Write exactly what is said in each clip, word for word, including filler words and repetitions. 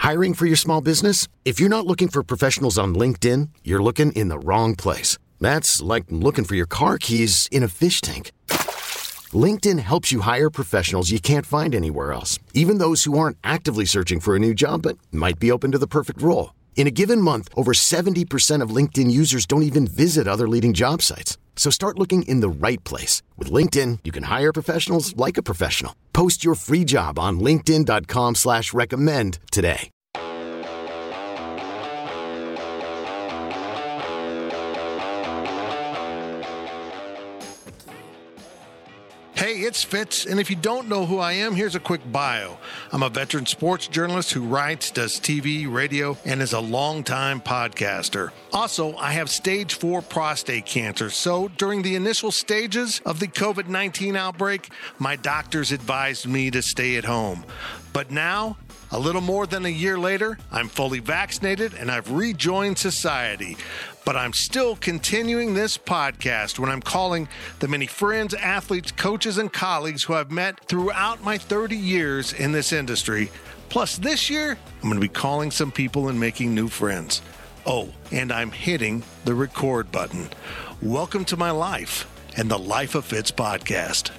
Hiring for your small business? If you're not looking for professionals on LinkedIn, you're looking in the wrong place. That's like looking for your car keys in a fish tank. LinkedIn helps you hire professionals you can't find anywhere else, even those who aren't actively searching for a new job but might be open to the perfect role. In a given month, over seventy percent of LinkedIn users don't even visit other leading job sites. So start looking in the right place. With LinkedIn, you can hire professionals like a professional. Post your free job on linkedin.com slash recommend today. Hey, it's Fitz, and if you don't know who I am, here's a quick bio. I'm a veteran sports journalist who writes, does T V, radio, and is a longtime podcaster. Also, I have stage four prostate cancer, so during the initial stages of the covid nineteen outbreak, my doctors advised me to stay at home. But now, a little more than a year later, I'm fully vaccinated and I've rejoined society. But I'm still continuing this podcast when I'm calling the many friends, athletes, coaches, and colleagues who I've met throughout my thirty years in this industry. Plus, this year, I'm going to be calling some people and making new friends. Oh, and I'm hitting the record button. Welcome to my life and the Life of Fitz podcast.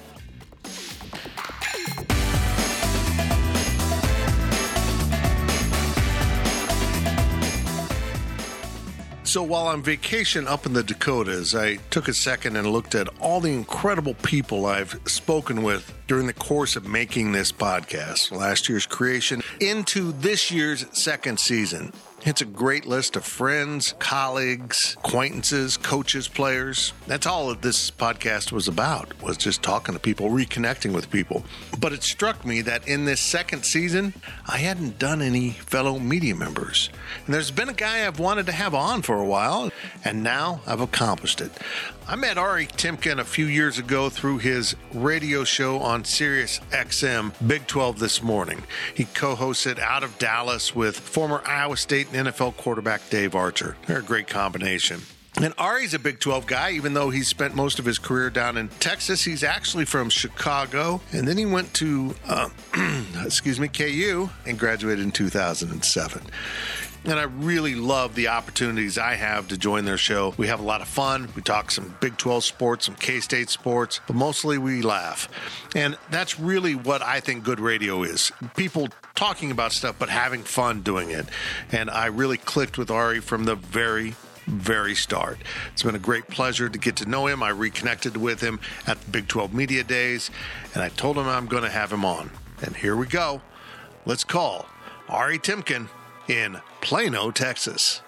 So while on vacation up in the Dakotas, I took a second and looked at all the incredible people I've spoken with during the course of making this podcast, last year's creation into this year's second season. It's a great list of friends, colleagues, acquaintances, coaches, players. That's all that this podcast was about, was just talking to people, reconnecting with people. But it struck me that in this second season, I hadn't done any fellow media members. And there's been a guy I've wanted to have on for a while, and now I've accomplished it. I met Ari Timken a few years ago through his radio show on Sirius X M, Big twelve This Morning. He co-hosted Out of Dallas with former Iowa State and N F L quarterback Dave Archer. They're a great combination. And Ari's a Big twelve guy, even though he spent most of his career down in Texas. He's actually from Chicago, and then he went to, uh, excuse me, K U and graduated in two thousand seven. And I really love the opportunities I have to join their show. We have a lot of fun. We talk some Big twelve sports, some K-State sports, but mostly we laugh. And that's really what I think good radio is. People talking about stuff, but having fun doing it. And I really clicked with Ari from the very very start. It's been a great pleasure to get to know him. I reconnected with him at the Big twelve Media Days, and I told him I'm going to have him on. And here we go. Let's call Ari Timken in Plano, Texas.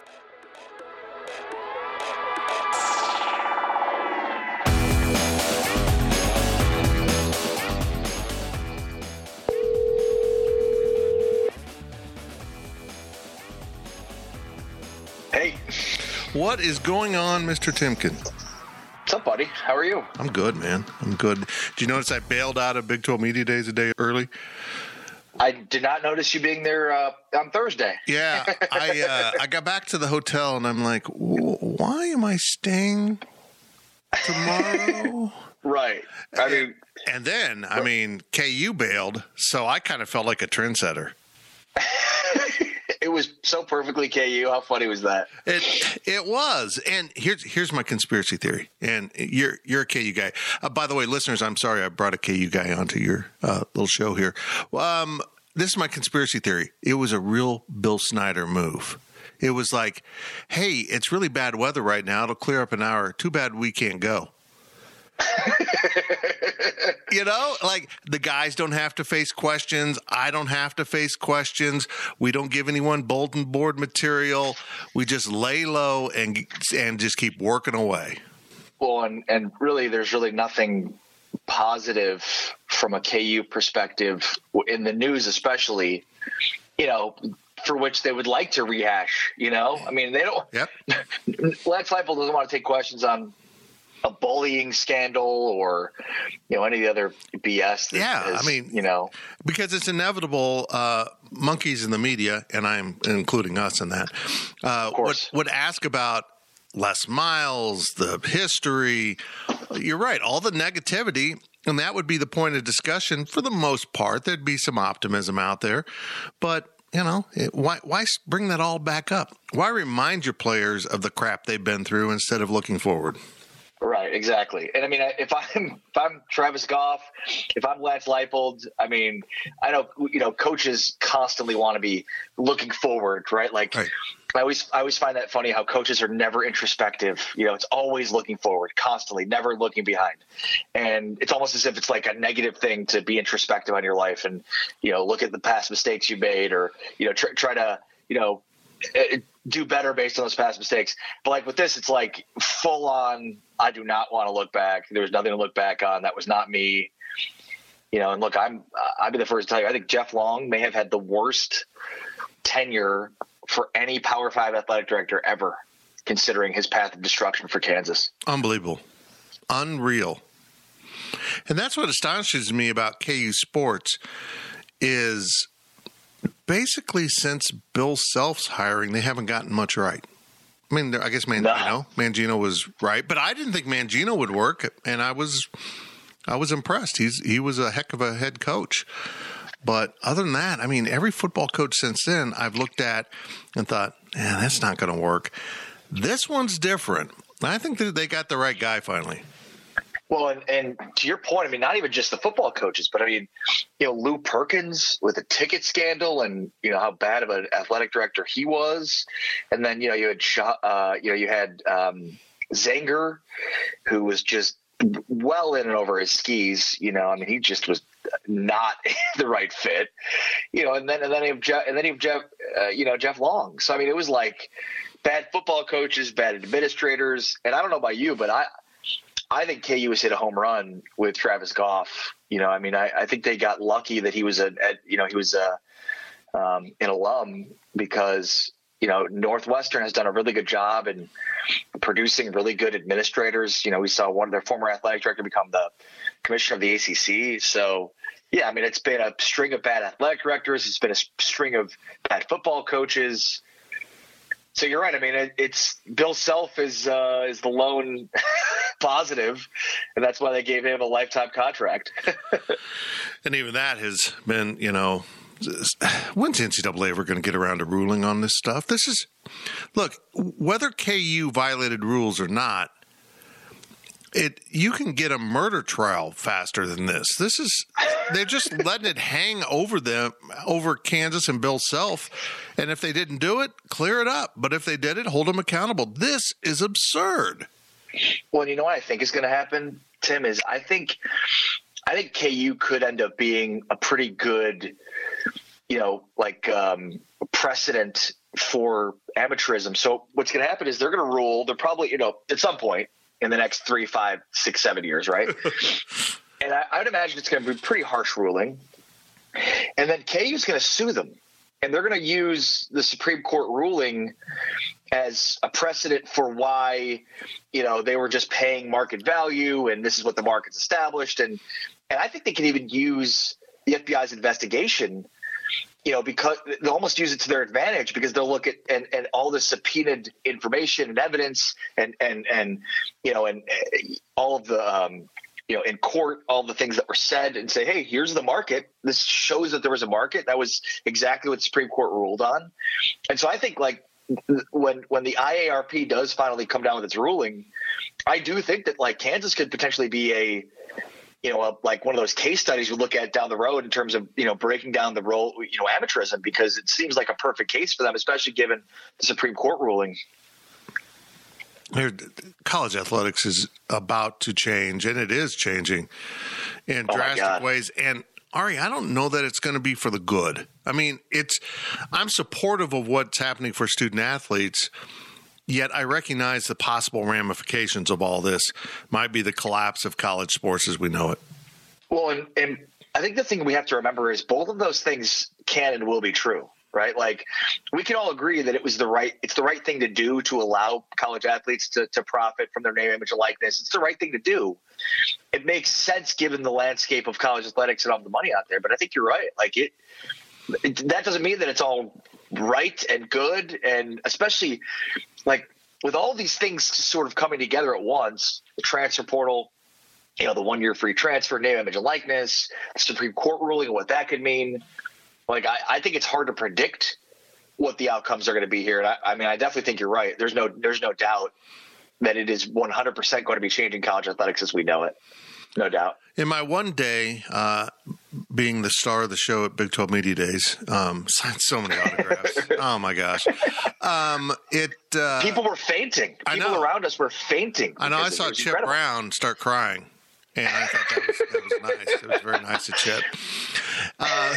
Hey. What is going on, Mister Timken? What's up, buddy? How are you? I'm good, man. I'm good. Did you notice I bailed out of Big twelve Media Days a day early? I did not notice you being there uh, on Thursday. Yeah, I uh, I got back to the hotel and I'm like, why am I staying tomorrow? Right. I mean, and, and then I mean, K U bailed, so I kind of felt like a trendsetter. It was so perfectly K U. How funny was that? It it was. And here's here's my conspiracy theory. And you're you're a K U guy. Uh, by the way, listeners, I'm sorry I brought a K U guy onto your uh, little show here. Um, this is my conspiracy theory. It was a real Bill Snyder move. It was like, hey, it's really bad weather right now. It'll clear up an hour. Too bad we can't go. You know, like the guys don't have to face questions. I don't have to face questions. We don't give anyone bulletin board material. We just lay low and and just keep working away. Well, and, and really, there's really nothing positive from a K U perspective in the news, especially, you know, for which they would like to rehash, you know? I mean, they don't – Yep. Lance Leipold doesn't want to take questions on a bullying scandal or, you know, any of the other B S. That yeah, is, I mean, you know, because it's inevitable. Uh, monkeys in the media, and I'm including us in that, uh, would, would ask about Les Miles, the history. You're right, all the negativity, and that would be the point of discussion for the most part. There'd be some optimism out there, but you know, it, why why bring that all back up? Why remind your players of the crap they've been through instead of looking forward? Right, exactly. And I mean, if I'm if I'm Travis Goff, if I'm Lance Leipold, I mean, I know you know coaches constantly want to be looking forward, right? Like right. I always I always find that funny how coaches are never introspective. You know, it's always looking forward, constantly, never looking behind. And it's almost as if it's like a negative thing to be introspective on your life and you know look at the past mistakes you made, or you know try, try to you know. It, do better based on those past mistakes. But like with this, it's like full on, I do not want to look back. There was nothing to look back on. That was not me. You know, and look, I'm, I'll be the first to tell you, I think Jeff Long may have had the worst tenure for any Power Five athletic director ever, considering his path of destruction for Kansas. Unbelievable. Unreal. And that's what astonishes me about K U sports is basically since Bill Self's hiring, they haven't gotten much right. I mean, I guess Mangino, no. Mangino was right, but I didn't think Mangino would work, and I was, I was impressed. He's he was a heck of a head coach. But other than that, I mean, every football coach since then I've looked at and thought, yeah, that's not going to work. This one's different. I think that they got the right guy finally. Well, and, and to your point, I mean, not even just the football coaches, but I mean, you know, Lou Perkins with the ticket scandal and, you know, how bad of an athletic director he was. And then, you know, you had, uh, you know, you had um, Zanger, who was just well in and over his skis. You know, I mean, he just was not the right fit, you know, and then, and then, you have Jeff, and then you have Jeff, uh, you know, Jeff Long. So, I mean, it was like bad football coaches, bad administrators. And I don't know about you, but I, I think K U has hit a home run with Travis Goff. You know, I mean, I, I think they got lucky that he was a, a you know, he was a, um, an alum because, you know, Northwestern has done a really good job in producing really good administrators. You know, we saw one of their former athletic director become the commissioner of the A C C. So, yeah, I mean, it's been a string of bad athletic directors. It's been a string of bad football coaches. So you're right. I mean, it, it's Bill Self is uh, is the lone positive, and that's why they gave him a lifetime contract. And even that has been, you know, when's N C double A ever going to get around to ruling on this stuff? This is, look, whether K U violated rules or not, it you can get a murder trial faster than this. This is they're just letting it hang over them, over Kansas and Bill Self. And if they didn't do it, clear it up. But if they did it, hold them accountable. This is absurd. Well, you know what I think is going to happen, Tim, is I think I think K U could end up being a pretty good, you know, like um, precedent for amateurism. So what's going to happen is they're going to rule. They're probably, you know, at some point in the next three, five, six, seven years, right? And I, I would imagine it's going to be a pretty harsh ruling. And then K U is going to sue them. And they're going to use the Supreme Court ruling as a precedent for why, you know, they were just paying market value and this is what the market's established. And and I think they can even use the F B I's investigation, you know, because they'll almost use it to their advantage because they'll look at and, and all the subpoenaed information and evidence and, and, and you know, and all of the, um, you know, in court, all the things that were said and say, hey, here's the market. This shows that there was a market. That was exactly what the Supreme Court ruled on. And so I think like when when the I A R P does finally come down with its ruling, I do think that like Kansas could potentially be a, you know, a, like one of those case studies we look at down the road in terms of, you know, breaking down the role, you know, amateurism, because it seems like a perfect case for them, especially given the Supreme Court ruling. College athletics is about to change, and it is changing in oh drastic ways. And Ari, I don't know that it's going to be for the good. I mean, it's I'm supportive of what's happening for student athletes, yet I recognize the possible ramifications of all this might be the collapse of college sports as we know it. Well, and, and I think the thing we have to remember is both of those things can and will be true. Right. Like we can all agree that it was the right it's the right thing to do to allow college athletes to, to profit from their name, image, and likeness. It's the right thing to do. It makes sense given the landscape of college athletics and all the money out there. But I think you're right. Like it, it that doesn't mean that it's all right and good. And especially like with all these things sort of coming together at once, the transfer portal, you know, the one year free transfer, name, image, and likeness, the Supreme Court ruling and what that could mean. Like, I, I think it's hard to predict what the outcomes are going to be here. And I, I mean, I definitely think you're right. There's no, there's no doubt that it is one hundred percent going to be changing college athletics as we know it. No doubt. In my one day, uh, being the star of the show at Big twelve Media Days, um, signed so many autographs. Oh my gosh. Um, it, uh, people were fainting. I People know. around us were fainting. I know. I saw Chip incredible. Brown start crying. And I thought that was, that was nice. It was very nice of Chip. Uh,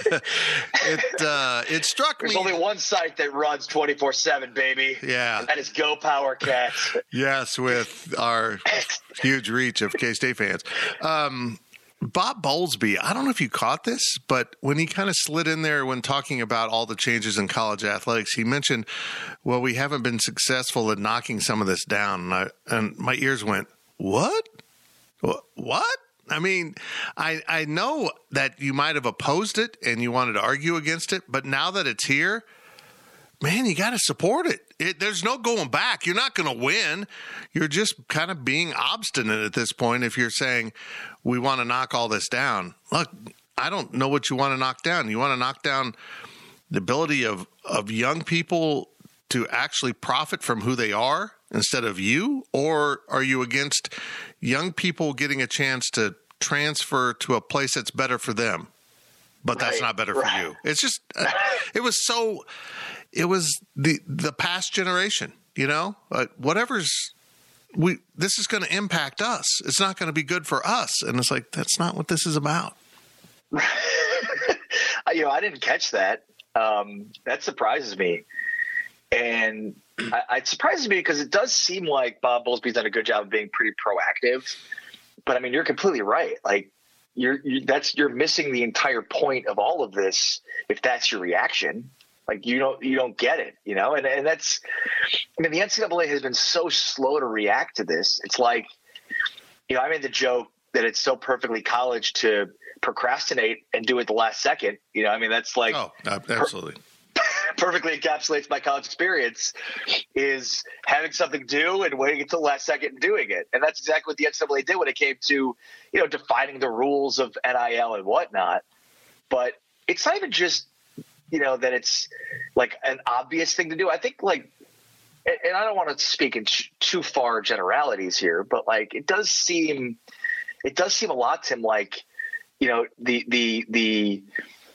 it uh, it struck There's me. only one site that runs twenty-four seven, baby. Yeah. And that is Go Power Cats. Yes, with our huge reach of K-State fans. Um, Bob Bowlesby, I don't know if you caught this, but when he kind of slid in there when talking about all the changes in college athletics, he mentioned, well, we haven't been successful at knocking some of this down. And, I, and my ears went, what? What? I mean, I I know that you might have opposed it and you wanted to argue against it, but now that it's here, man, you got to support it. it. There's no going back. You're not going to win. You're just kind of being obstinate at this point if you're saying we want to knock all this down. Look, I don't know what you want to knock down. You want to knock down the ability of, of young people to actually profit from who they are instead of you? Or are you against young people getting a chance to transfer to a place that's better for them, but that's Right, not better right. for you? It's just, uh, it was so, it was the, the past generation, you know, uh, whatever's, we, this is going to impact us. It's not going to be good for us. And it's like, that's not what this is about. You know, I didn't catch that. Um, that surprises me. And I, it surprises me because it does seem like Bob Bowlesby's done a good job of being pretty proactive. But I mean, you're completely right. Like you're, you, that's, you're missing the entire point of all of this. If that's your reaction, like you don't, you don't get it, you know? And, and that's, I mean, the N C double A has been so slow to react to this. It's like, you know, I made the joke that it's so perfectly college to procrastinate and do it the last second. You know, I mean, that's like, Oh, absolutely. perfectly encapsulates my college experience is having something due and waiting until the last second and doing it. And that's exactly what the N C double A did when it came to, you know, defining the rules of N I L and whatnot. But it's not even just, you know, that it's like an obvious thing to do. I think like, and I don't want to speak in too far generalities here, but like, it does seem, it does seem a lot, Tim, like, you know, the, the, the,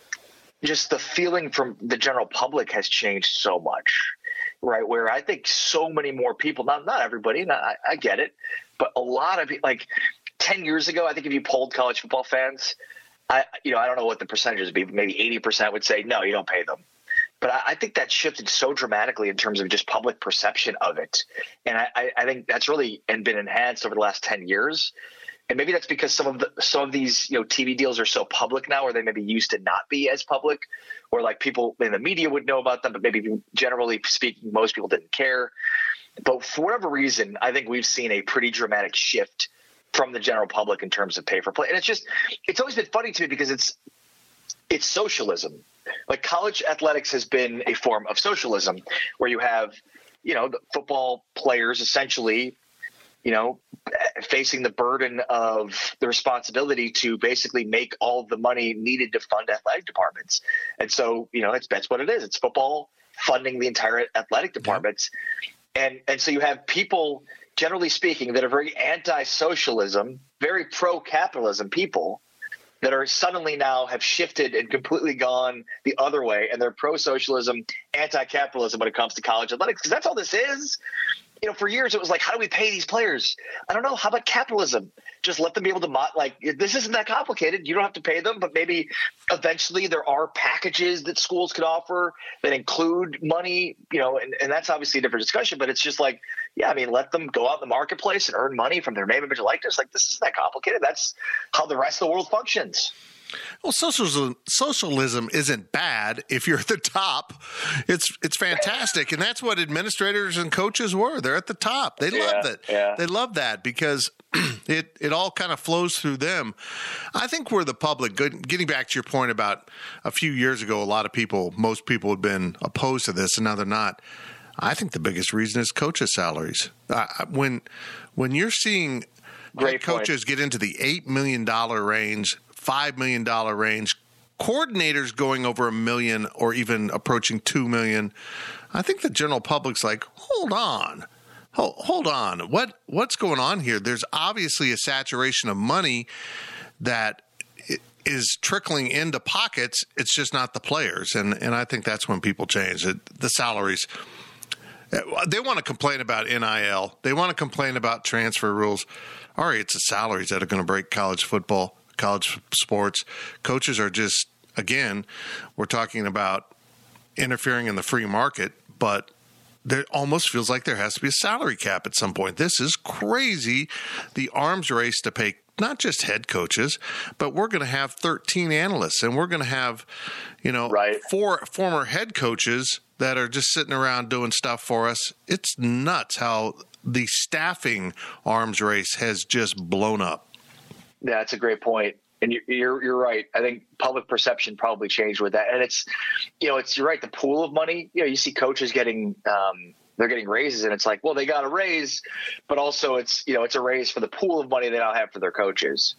just the feeling from the general public has changed so much, right? Where I think so many more people, not not everybody, not, I, I get it, but a lot of people, like ten years ago, I think if you polled college football fans, I you know I don't know what the percentages would be, but maybe eighty percent would say no, you don't pay them. But I, I think that shifted so dramatically in terms of just public perception of it, and I, I, I think that's really and been enhanced over the last ten years. And maybe that's because some of the some of these, you know, T V deals are so public now, or they maybe used to not be as public, or like people in the media would know about them, but maybe generally speaking, most people didn't care. But for whatever reason, I think we've seen a pretty dramatic shift from the general public in terms of pay for play. And it's just, it's always been funny to me because it's it's socialism. Like college athletics has been a form of socialism where you have, you know, the football players essentially, you know, facing the burden of the responsibility to basically make all of the money needed to fund athletic departments. And so, you know, that's, that's what it is. It's football funding the entire athletic departments. Yeah. And, and so you have people, generally speaking, that are very anti-socialism, very pro-capitalism people that are suddenly now have shifted and completely gone the other way. And they're pro-socialism, anti-capitalism when it comes to college athletics, because that's all this is. You know, for years it was like, how do we pay these players? I don't know. How about capitalism? Just let them be able to – like this isn't that complicated. You don't have to pay them, but maybe eventually there are packages that schools could offer that include money, you know, and, and that's obviously a different discussion. But it's just like, yeah, I mean, let them go out in the marketplace and earn money from their name, image, and likeness. Like this isn't that complicated. That's how the rest of the world functions. Well, socialism, socialism isn't bad if you're at the top. It's it's fantastic, and that's what administrators and coaches were. They're at the top. They yeah, love it. Yeah. They love that because it it all kind of flows through them. I think we're the public. Getting back to your point about a few years ago, a lot of people, most people had been opposed to this, and now they're not. I think the biggest reason is coaches' salaries. Uh, when when you're seeing Great coaches point. get into the eight million dollars range, five million dollars range, coordinators going over a million or even approaching two million, I think the general public's like, hold on. Hold, hold on. What what's going on here? There's obviously a saturation of money that is trickling into pockets. It's just not the players. And and I think that's when people change it. The salaries. They want to complain about N I L. They want to complain about transfer rules. All right, it's the salaries that are going to break college football, college sports. Coaches are just, again, we're talking about interfering in the free market, but there almost feels like there has to be a salary cap at some point. This is crazy. The arms race to pay not just head coaches, but we're going to have thirteen analysts, and we're going to have, you know, right. four former head coaches that are just sitting around doing stuff for us. It's nuts how the staffing arms race has just blown up. Yeah, that's a great point. And you're, you're you're right. I think public perception probably changed with that. And it's, you know, it's, you're right. The pool of money, you know, you see coaches getting, um, they're getting raises, and it's like, well, they got a raise, but also it's, you know, it's a raise for the pool of money they now have for their coaches.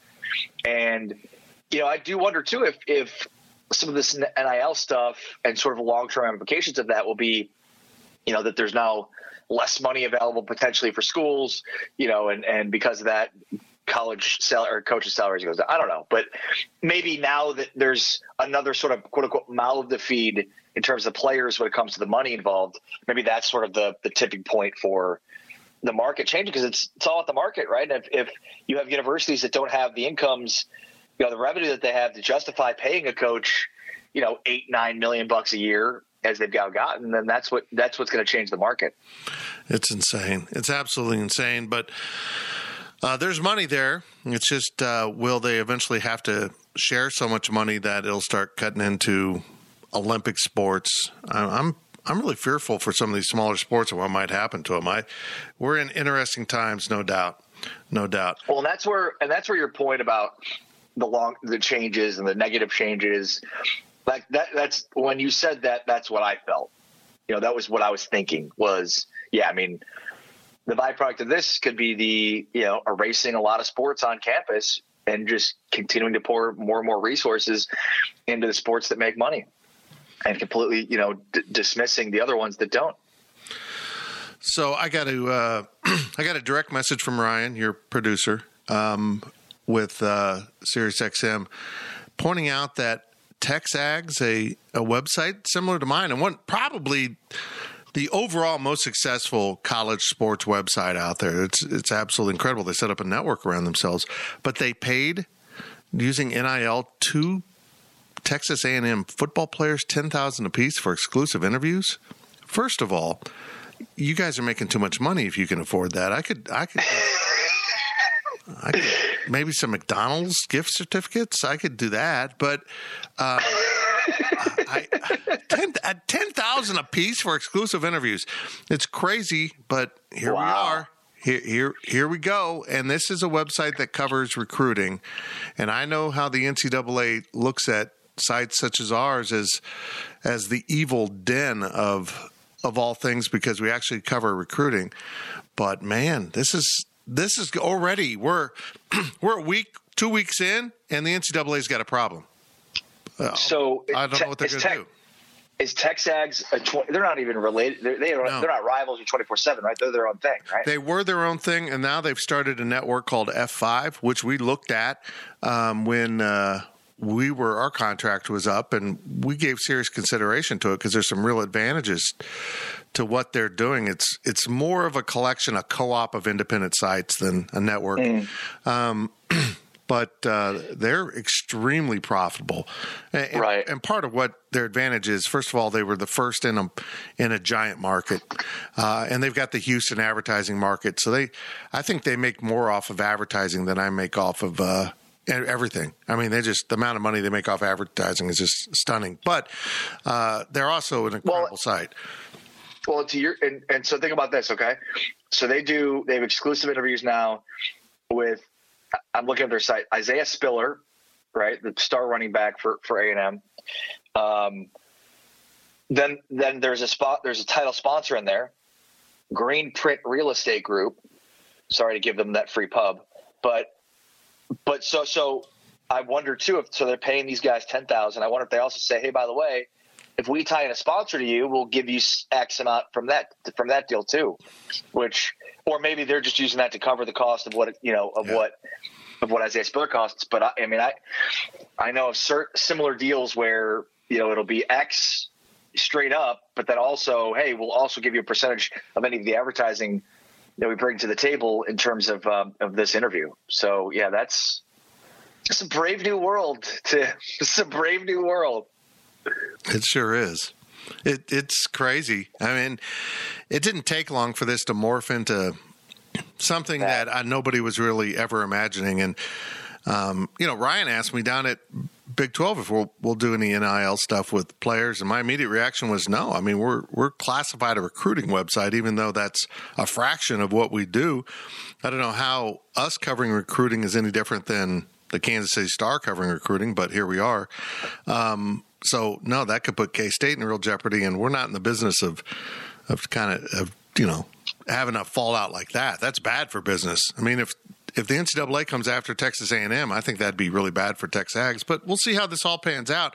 And, you know, I do wonder too, if, if some of this N I L stuff and sort of long-term ramifications of that will be, you know, that there's now less money available potentially for schools, you know, and, and because of that, college sal- or coaches' salaries goes down. I don't know, but maybe now that there's another sort of quote unquote mouth to feed in terms of players when it comes to the money involved, maybe that's sort of the, the tipping point for the market changing, because it's it's all at the market, right? And if, if you have universities that don't have the incomes, you know, the revenue that they have to justify paying a coach, you know, eight, nine million bucks a year as they've now gotten, then that's what that's what's going to change the market. It's insane. It's absolutely insane. But Uh, there's money there. It's just, uh, will they eventually have to share so much money that it'll start cutting into Olympic sports? I, I'm I'm really fearful for some of these smaller sports and what might happen to them. I, we're in interesting times, no doubt, no doubt. Well, and that's where and that's where your point about the long the changes and the negative changes, like that. That's when you said that. That's what I felt. You know, that was what I was thinking. Was yeah, I mean. The byproduct of this could be the, you know, erasing a lot of sports on campus and just continuing to pour more and more resources into the sports that make money and completely, you know, d- dismissing the other ones that don't. So I got to, uh, I got a direct message from Ryan, your producer, um, with uh, SiriusXM, pointing out that TexAg's a, a website similar to mine, and one probably the overall most successful college sports website out there. It's it's absolutely incredible. They set up a network around themselves, but they paid, using N I L, two Texas A and M football players ten thousand dollars apiece for exclusive interviews. First of all, you guys are making too much money if you can afford that. I could, I could, I could maybe some McDonald's gift certificates. I could do that, but. Uh, I, ten ten thousand a piece for exclusive interviews. It's crazy, but here wow. we are. Here, here, here we go. And this is a website that covers recruiting. And I know how the N C double A looks at sites such as ours as as the evil den of of all things, because we actually cover recruiting. But man, this is this is already we're we're a week, two weeks in, and the N C double A's got a problem. Uh, so I don't te- know what they're going to te- do. Is TexAg's a tw- they're not even related. They're, they don't, no. they're not rivals with twenty-four seven, right? They're their own thing, right? They were their own thing, and now they've started a network called F five, which we looked at um, when uh, we were our contract was up, and we gave serious consideration to it because there's some real advantages to what they're doing. It's it's more of a collection, a co-op of independent sites than a network. Mm. Um, But uh, they're extremely profitable, and, right? And part of what their advantage is, first of all, they were the first in a in a giant market, uh, and they've got the Houston advertising market. So they, I think they make more off of advertising than I make off of uh, everything. I mean, they just the amount of money they make off advertising is just stunning. But uh, they're also an incredible well, site. Well, to your and, and so think about this, okay? So they do they have exclusive interviews now with. I'm looking at their site. Isaiah Spiller, right, the star running back for, for A and M. Um, then then there's a spot. There's a title sponsor in there, Green Print Real Estate Group. Sorry to give them that free pub, but but so so I wonder too if so they're paying these guys ten thousand. I wonder if they also say, hey, by the way, if we tie in a sponsor to you, we'll give you X amount from that from that deal too. Which, or maybe they're just using that to cover the cost of what you know of yeah. what of what Isaiah Spiller costs. But I, I mean, I I know of certain similar deals where you know it'll be X straight up, but then also, hey, we'll also give you a percentage of any of the advertising that we bring to the table in terms of um, of this interview. So yeah, that's. It's a brave new world. To, it's a brave new world. It sure is. It, it's crazy. I mean, it didn't take long for this to morph into something that, that I, nobody was really ever imagining. And, um, you know, Ryan asked me down at Big twelve if we'll, we'll do any N I L stuff with players. And my immediate reaction was no. I mean, we're we're classified a recruiting website, even though that's a fraction of what we do. I don't know how us covering recruiting is any different than the Kansas City Star covering recruiting, but here we are. Um, so no, that could put K-State in real jeopardy, and we're not in the business of, of kind of, of, you know, having a fallout like that. That's bad for business. I mean, if, if the N C double A comes after Texas A and M, I think that'd be really bad for Texags, but we'll see how this all pans out.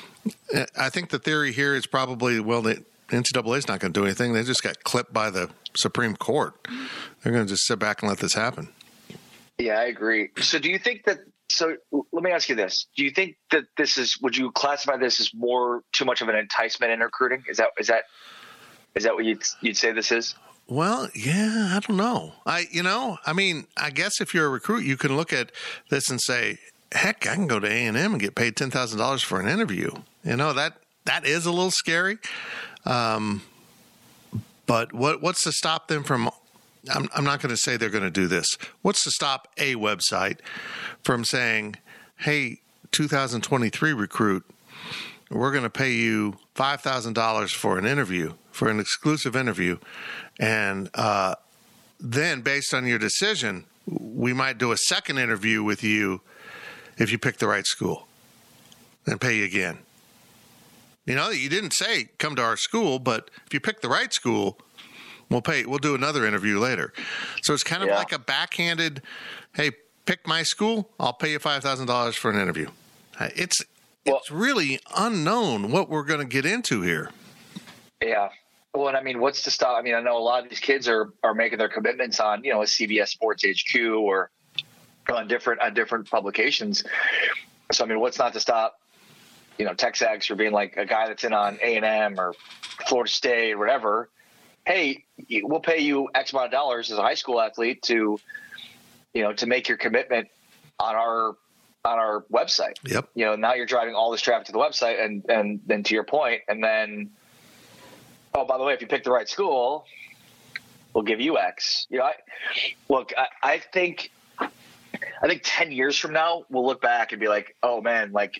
I think the theory here is probably, well, the N C double A is not going to do anything. They just got clipped by the Supreme Court. They're going to just sit back and let this happen. Yeah, I agree. So do you think that, So let me ask you this. Do you think that this is, would you classify this as more too much of an enticement in recruiting? Is that, is that, is that what you'd, you'd say this is? Well, yeah, I don't know. I, you know, I mean, I guess if you're a recruit, you can look at this and say, heck, I can go to A and M and get paid ten thousand dollars for an interview. You know, that, that is a little scary. Um, but what, what's to stop them from, I'm, I'm not going to say they're going to do this. What's to stop a website from saying, hey, two thousand twenty-three recruit, we're going to pay you five thousand dollars for an interview, for an exclusive interview. And uh, then based on your decision, we might do a second interview with you if you pick the right school and pay you again. You know, you didn't say come to our school, but if you pick the right school, We'll pay. We'll do another interview later. So it's kind of yeah. like a backhanded, hey, pick my school, I'll pay you five thousand dollars for an interview. It's well, it's really unknown what we're going to get into here. Yeah. Well, and I mean, what's to stop? I mean, I know a lot of these kids are, are making their commitments on, you know, a C B S Sports H Q or on different on different publications. So, I mean, what's not to stop, you know, Texags for being like a guy that's in on A and M or Florida State or whatever. Hey, we'll pay you X amount of dollars as a high school athlete to, you know, to make your commitment on our on our website. Yep. You know, now you're driving all this traffic to the website, and and then to your point, and then, oh, by the way, if you pick the right school, we'll give you X. You know, I, look, I, I think, I think ten years from now, we'll look back and be like, oh man, like.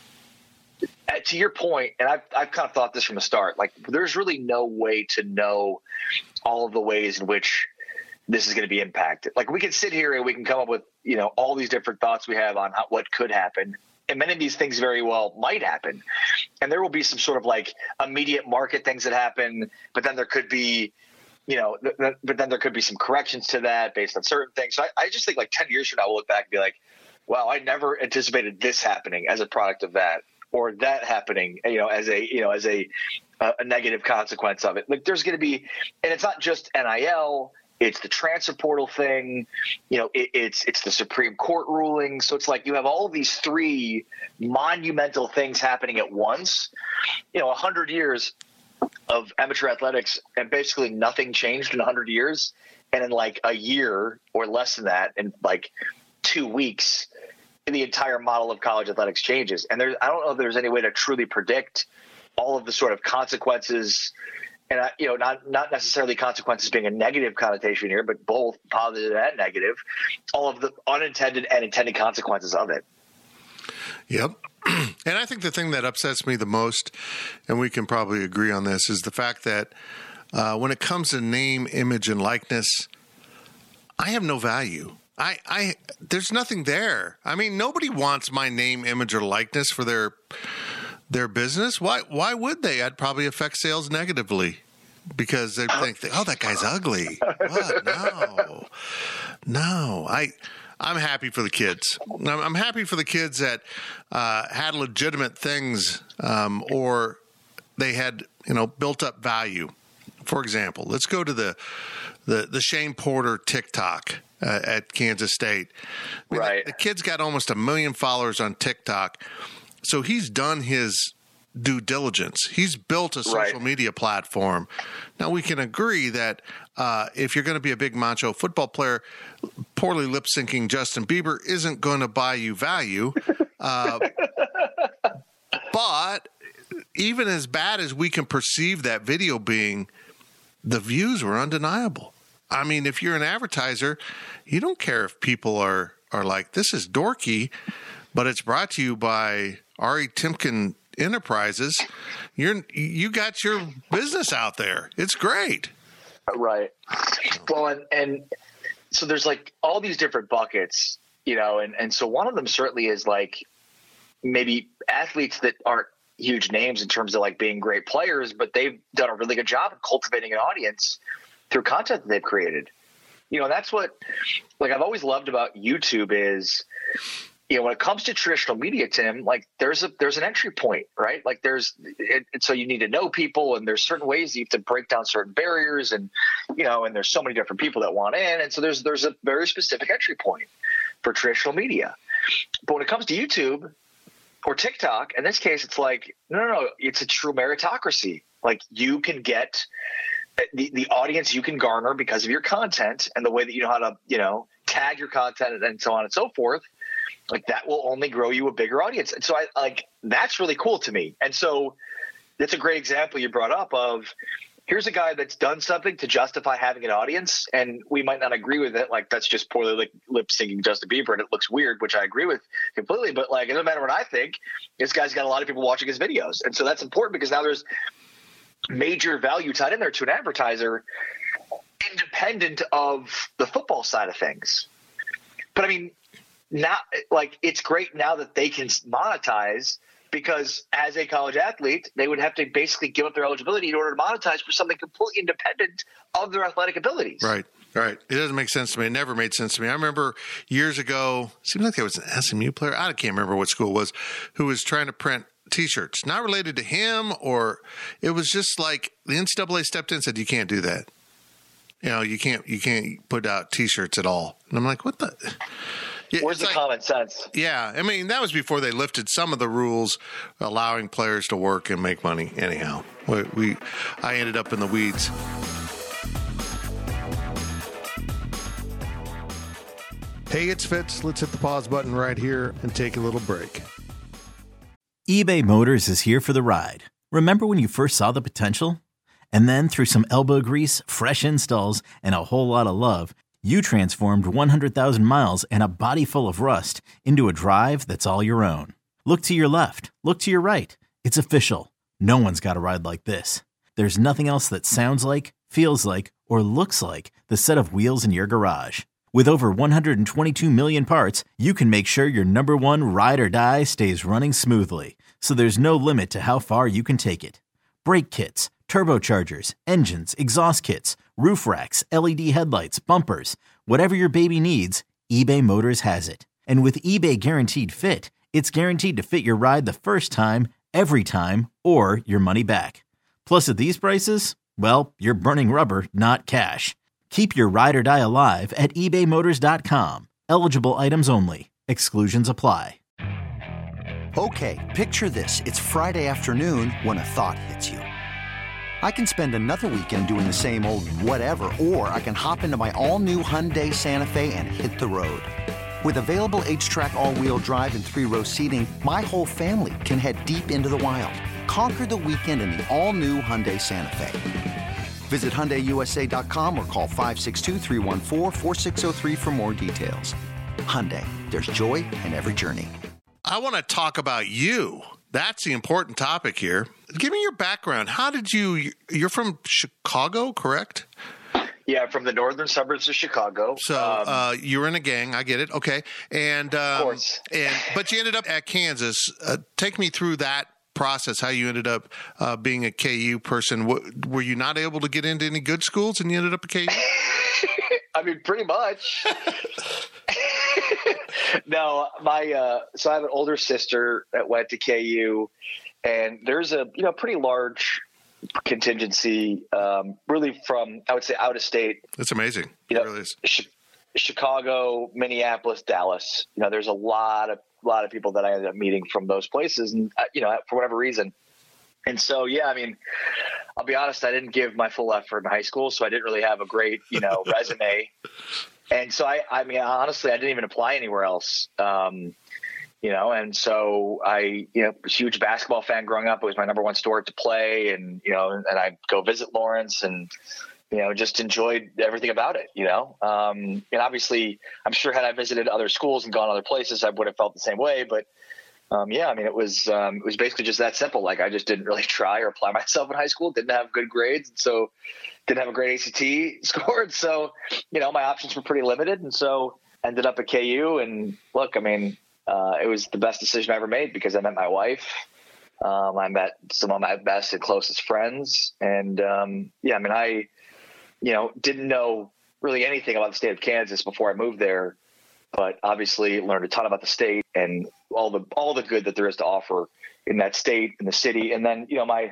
To your point, and I've, I've kind of thought this from the start, like there's really no way to know all of the ways in which this is going to be impacted. Like we can sit here and we can come up with, you know, all these different thoughts we have on how, what could happen. And many of these things very well might happen. And there will be some sort of like immediate market things that happen, but then there could be, you know, th- th- but then there could be some corrections to that based on certain things. So I, I just think like ten years from now, we'll look back and be like, wow, I never anticipated this happening as a product of that. Or that happening, you know, as a you know, as a a negative consequence of it. Like there's going to be, and it's not just N I L, it's the transfer portal thing, you know, it, it's it's the Supreme Court ruling. So it's like you have all of these three monumental things happening at once. You know, a hundred years of amateur athletics, and basically nothing changed in a hundred years, and in like a year or less than that, in like two weeks. The entire model of college athletics changes. And there's, I don't know if there's any way to truly predict all of the sort of consequences, and I, you know, not, not necessarily consequences being a negative connotation here, but both positive and negative, all of the unintended and intended consequences of it. Yep. And I think the thing that upsets me the most, and we can probably agree on this, is the fact that uh, when it comes to name, image, and likeness, I have no value. I, I, there's nothing there. I mean, nobody wants my name, image, or likeness for their their business. Why? Why would they? I'd probably affect sales negatively because they think, "Oh, that guy's ugly." What? No, no. I, I'm happy for the kids. I'm, I'm happy for the kids that uh, had legitimate things um, or they had, you know, built up value. For example, let's go to the the, the Shane Porter TikTok uh, at Kansas State. I mean, right. The, the kid's got almost a million followers on TikTok. So he's done his due diligence. He's built a social right. media platform. Now, we can agree that uh, if you're going to be a big macho football player, poorly lip-syncing Justin Bieber isn't going to buy you value. Uh, but even as bad as we can perceive that video being, the views were undeniable. I mean, if you're an advertiser, you don't care if people are, are like, this is dorky, but it's brought to you by Ari Timken Enterprises. You're you got your business out there. It's great. Right. Well, and, and so there's like all these different buckets, you know, and, and so one of them certainly is like maybe athletes that aren't huge names in terms of like being great players, but they've done a really good job of cultivating an audience through content that they've created. You know, that's what like I've always loved about YouTube is, you know, when it comes to traditional media, Tim, like there's a there's an entry point, right? Like there's it, so you need to know people, and there's certain ways you have to break down certain barriers, and you know, and there's so many different people that want in, and so there's there's a very specific entry point for traditional media. But when it comes to YouTube or TikTok, in this case, it's like no, no, no, it's a true meritocracy. Like you can get the the audience you can garner because of your content and the way that you know how to you know tag your content and so on and so forth. Like that will only grow you a bigger audience. And so I like, that's really cool to me. And so that's a great example you brought up of here's a guy that's done something to justify having an audience. And we might not agree with it. Like that's just poorly like lip syncing Justin Bieber and it looks weird, which I agree with completely. But like, it doesn't matter what I think, this guy's got a lot of people watching his videos. And so that's important because now there's major value tied in there to an advertiser independent of the football side of things. But I mean, now, like it's great now that they can monetize because as a college athlete, they would have to basically give up their eligibility in order to monetize for something completely independent of their athletic abilities. Right, right. It doesn't make sense to me. It never made sense to me. I remember years ago, it seemed like there was an S M U player, I can't remember what school it was, who was trying to print T-shirts, not related to him, or it was just like the N C double A stepped in and said, you can't do that. You know, you can't, you can't put out T-shirts at all. And I'm like, what the... Yeah, Where's the like, common sense? Yeah. I mean, that was before they lifted some of the rules allowing players to work and make money. Anyhow, we, we I ended up in the weeds. Hey, it's Fitz. Let's hit the pause button right here and take a little break. eBay Motors is here for the ride. Remember when you first saw the potential? And then through some elbow grease, fresh installs, and a whole lot of love, you transformed one hundred thousand miles and a body full of rust into a drive that's all your own. Look to your left. Look to your right. It's official. No one's got a ride like this. There's nothing else that sounds like, feels like, or looks like the set of wheels in your garage. With over one hundred twenty-two million parts, you can make sure your number one ride or die stays running smoothly. So there's no limit to how far you can take it. Brake kits, turbochargers, engines, exhaust kits, roof racks, L E D headlights, bumpers, whatever your baby needs, eBay Motors has it. And with eBay Guaranteed Fit, it's guaranteed to fit your ride the first time, every time, or your money back. Plus at these prices, well, you're burning rubber, not cash. Keep your ride or die alive at ebay motors dot com. Eligible items only. Exclusions apply. Okay, picture this. It's Friday afternoon when a thought hits you. I can spend another weekend doing the same old whatever, or I can hop into my all-new Hyundai Santa Fe and hit the road. With available H-Track all-wheel drive and three-row seating, my whole family can head deep into the wild. Conquer the weekend in the all-new Hyundai Santa Fe. Visit Hyundai U S A dot com or call five six two, three one four, four six zero three for more details. Hyundai, there's joy in every journey. I want to talk about you. That's the important topic here. Give me your background. How did you, you're from Chicago, correct? Yeah, from the northern suburbs of Chicago. So um, uh, you were in a gang. I get it. Okay. And, um, of course. and but you ended up at Kansas. Uh, take me through that process, how you ended up uh, being a K U person. W- were you not able to get into any good schools and you ended up at K U? I mean, pretty much. No, my uh, so I have an older sister that went to K U, and there's a you know pretty large contingency, um, really from I would say out of state. That's amazing. You know, it really is. Ch- Chicago, Minneapolis, Dallas. You know, there's a lot of a lot of people that I ended up meeting from those places, and uh, you know, for whatever reason. And so, yeah, I mean, I'll be honest, I didn't give my full effort in high school, so I didn't really have a great, you know, resume. And so I, I mean, honestly, I didn't even apply anywhere else. Um, you know, and so I, you know, was a huge basketball fan growing up. It was my number one sport to play, and, you know, and I'd go visit Lawrence and, you know, just enjoyed everything about it, you know. Um, and obviously, I'm sure had I visited other schools and gone other places, I would have felt the same way. But Um, yeah, I mean, it was um, it was basically just that simple. Like, I just didn't really try or apply myself in high school. Didn't have good grades, so didn't have a great A C T scored. So, you know, my options were pretty limited, and so ended up at K U. And look, I mean, uh, it was the best decision I ever made because I met my wife. Um, I met some of my best and closest friends, and um, yeah, I mean, I, you know, didn't know really anything about the state of Kansas before I moved there. But obviously learned a ton about the state and all the all the good that there is to offer in that state, in the city. And then, you know, my,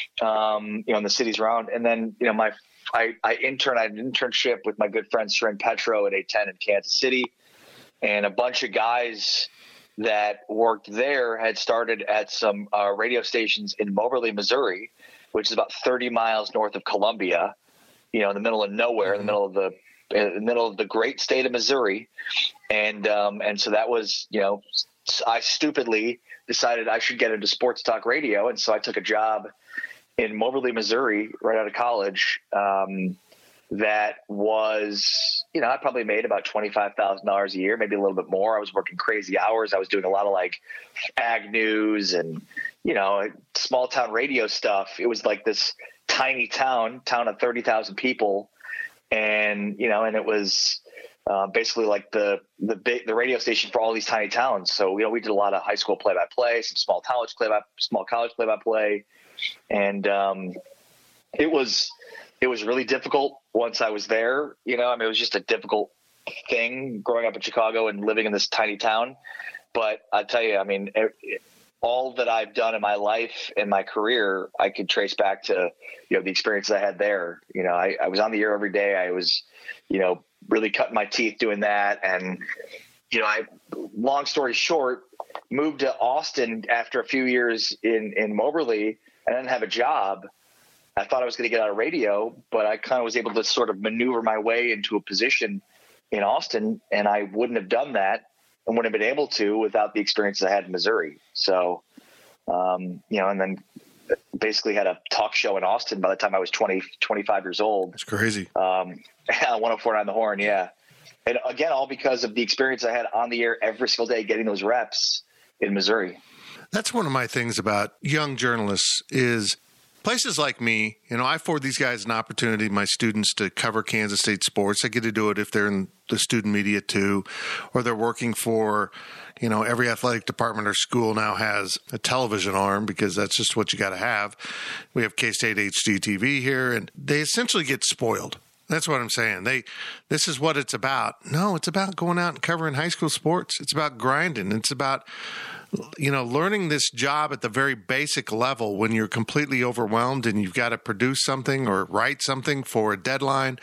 um, you know, in the cities around. And then, you know, my I, I interned, I had an internship with my good friend Seren Petro at A ten in Kansas City. And a bunch of guys that worked there had started at some uh, radio stations in Moberly, Missouri, which is about thirty miles north of Columbia, you know, in the middle of nowhere, mm-hmm. in the middle of the in the middle of the great state of Missouri. And, um, and so that was, you know, I stupidly decided I should get into sports talk radio. And so I took a job in Moberly, Missouri, right out of college. Um, that was, you know, I probably made about twenty-five thousand dollars a year, maybe a little bit more. I was working crazy hours. I was doing a lot of like ag news and, you know, small town radio stuff. It was like this tiny town, town of thirty thousand people. And, you know, and it was uh, basically like the, the big, the radio station for all these tiny towns. So, you know, we did a lot of high school play by play, some small college play by small college play by play. And um, it was, it was really difficult once I was there. You know, I mean, it was just a difficult thing growing up in Chicago and living in this tiny town. But I tell you, I mean, it, it, all that I've done in my life and my career, I could trace back to, you know, the experiences I had there. You know, I, I was on the air every day. I was, you know, really cutting my teeth doing that. And, you know, I, long story short, moved to Austin after a few years in, in Moberly. I didn't have a job. I thought I was going to get out of radio, but I kind of was able to sort of maneuver my way into a position in Austin. And I wouldn't have done that and wouldn't have been able to without the experiences I had in Missouri. So, um, you know, and then basically had a talk show in Austin by the time I was twenty, twenty-five years old. That's crazy. Um, one oh four point nine The Horn. Yeah. And again, all because of the experience I had on the air every single day, getting those reps in Missouri. That's one of my things about young journalists is places like me. You know, I afford these guys an opportunity, my students, to cover Kansas State sports. I get to do it if they're in the student media too, or they're working for, you know, every athletic department or school now has a television arm because that's just what you got to have. We have K-State H D T V here, and they essentially get spoiled. That's what I'm saying. They, this is what it's about. No, it's about going out and covering high school sports. It's about grinding. It's about, you know, learning this job at the very basic level when you're completely overwhelmed and you've got to produce something or write something for a deadline.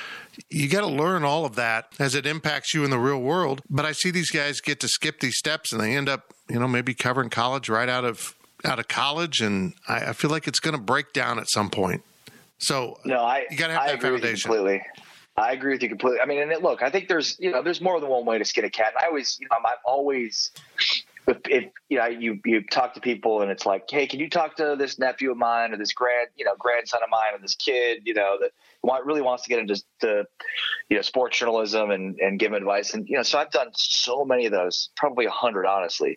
You got to learn all of that as it impacts you in the real world. But I see these guys get to skip these steps and they end up, you know, maybe covering college right out of out of college. And I, I feel like it's going to break down at some point. So no, I, you got to have I that agree foundation. With you completely. I agree with you completely. I mean, and it, look, I think there's, you know, there's more than one way to skin a cat. And I always, you know, I'm, I'm always, if, if you know, you, you talk to people and it's like, hey, can you talk to this nephew of mine or this grand, you know, grandson of mine or this kid, you know, that want, really wants to get into, to, you know, sports journalism and, and give him advice. And, you know, so I've done so many of those, probably a hundred, honestly.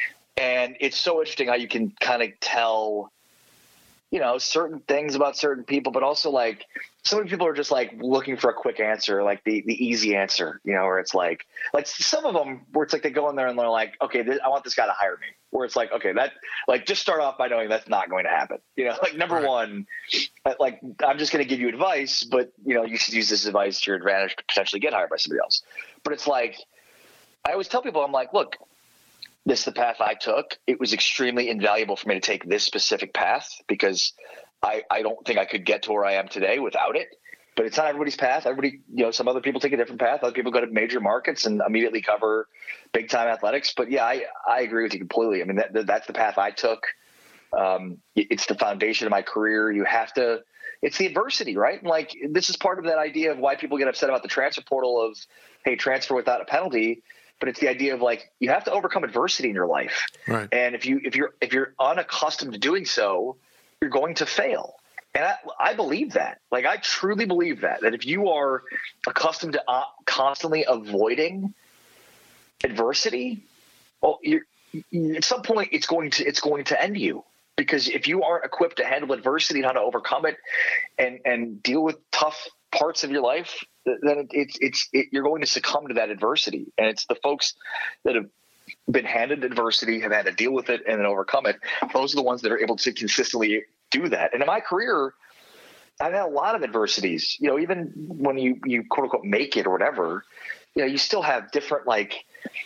And it's so interesting how you can kind of tell, you know, certain things about certain people, but also like so many people are just like looking for a quick answer, like the, the easy answer, you know, where it's like, like some of them where it's like they go in there and they're like, okay, this, I want this guy to hire me. Where it's like, okay, that like just start off by knowing that's not going to happen. You know, like number right. one, like I'm just going to give you advice, but you know, you should use this advice to your advantage to potentially get hired by somebody else. But it's like, I always tell people, I'm like, look, this is the path I took. It was extremely invaluable for me to take this specific path because I, I don't think I could get to where I am today without it. But it's not everybody's path. Everybody, you know, some other people take a different path. Other people go to major markets and immediately cover big time athletics. But yeah, I, I agree with you completely. I mean, that, that's the path I took. Um, it's the foundation of my career. You have to, it's the adversity, right? Like this is part of that idea of why people get upset about the transfer portal of, hey, transfer without a penalty. But it's the idea of like, you have to overcome adversity in your life. Right. And if you, if you're, if you're unaccustomed to doing so, you're going to fail. And I, I believe that. Like, I truly believe that, that if you are accustomed to uh, constantly avoiding adversity, well, you're, you, at some point it's going to, it's going to end you, because if you aren't equipped to handle adversity and how to overcome it and, and deal with tough parts of your life, then it, it's, it's, it, you're going to succumb to that adversity. And it's the folks that have been handed adversity, have had to deal with it and then overcome it. Those are the ones that are able to consistently do that. And in my career, I've had a lot of adversities, you know, even when you, you quote unquote make it or whatever, you know, you still have different like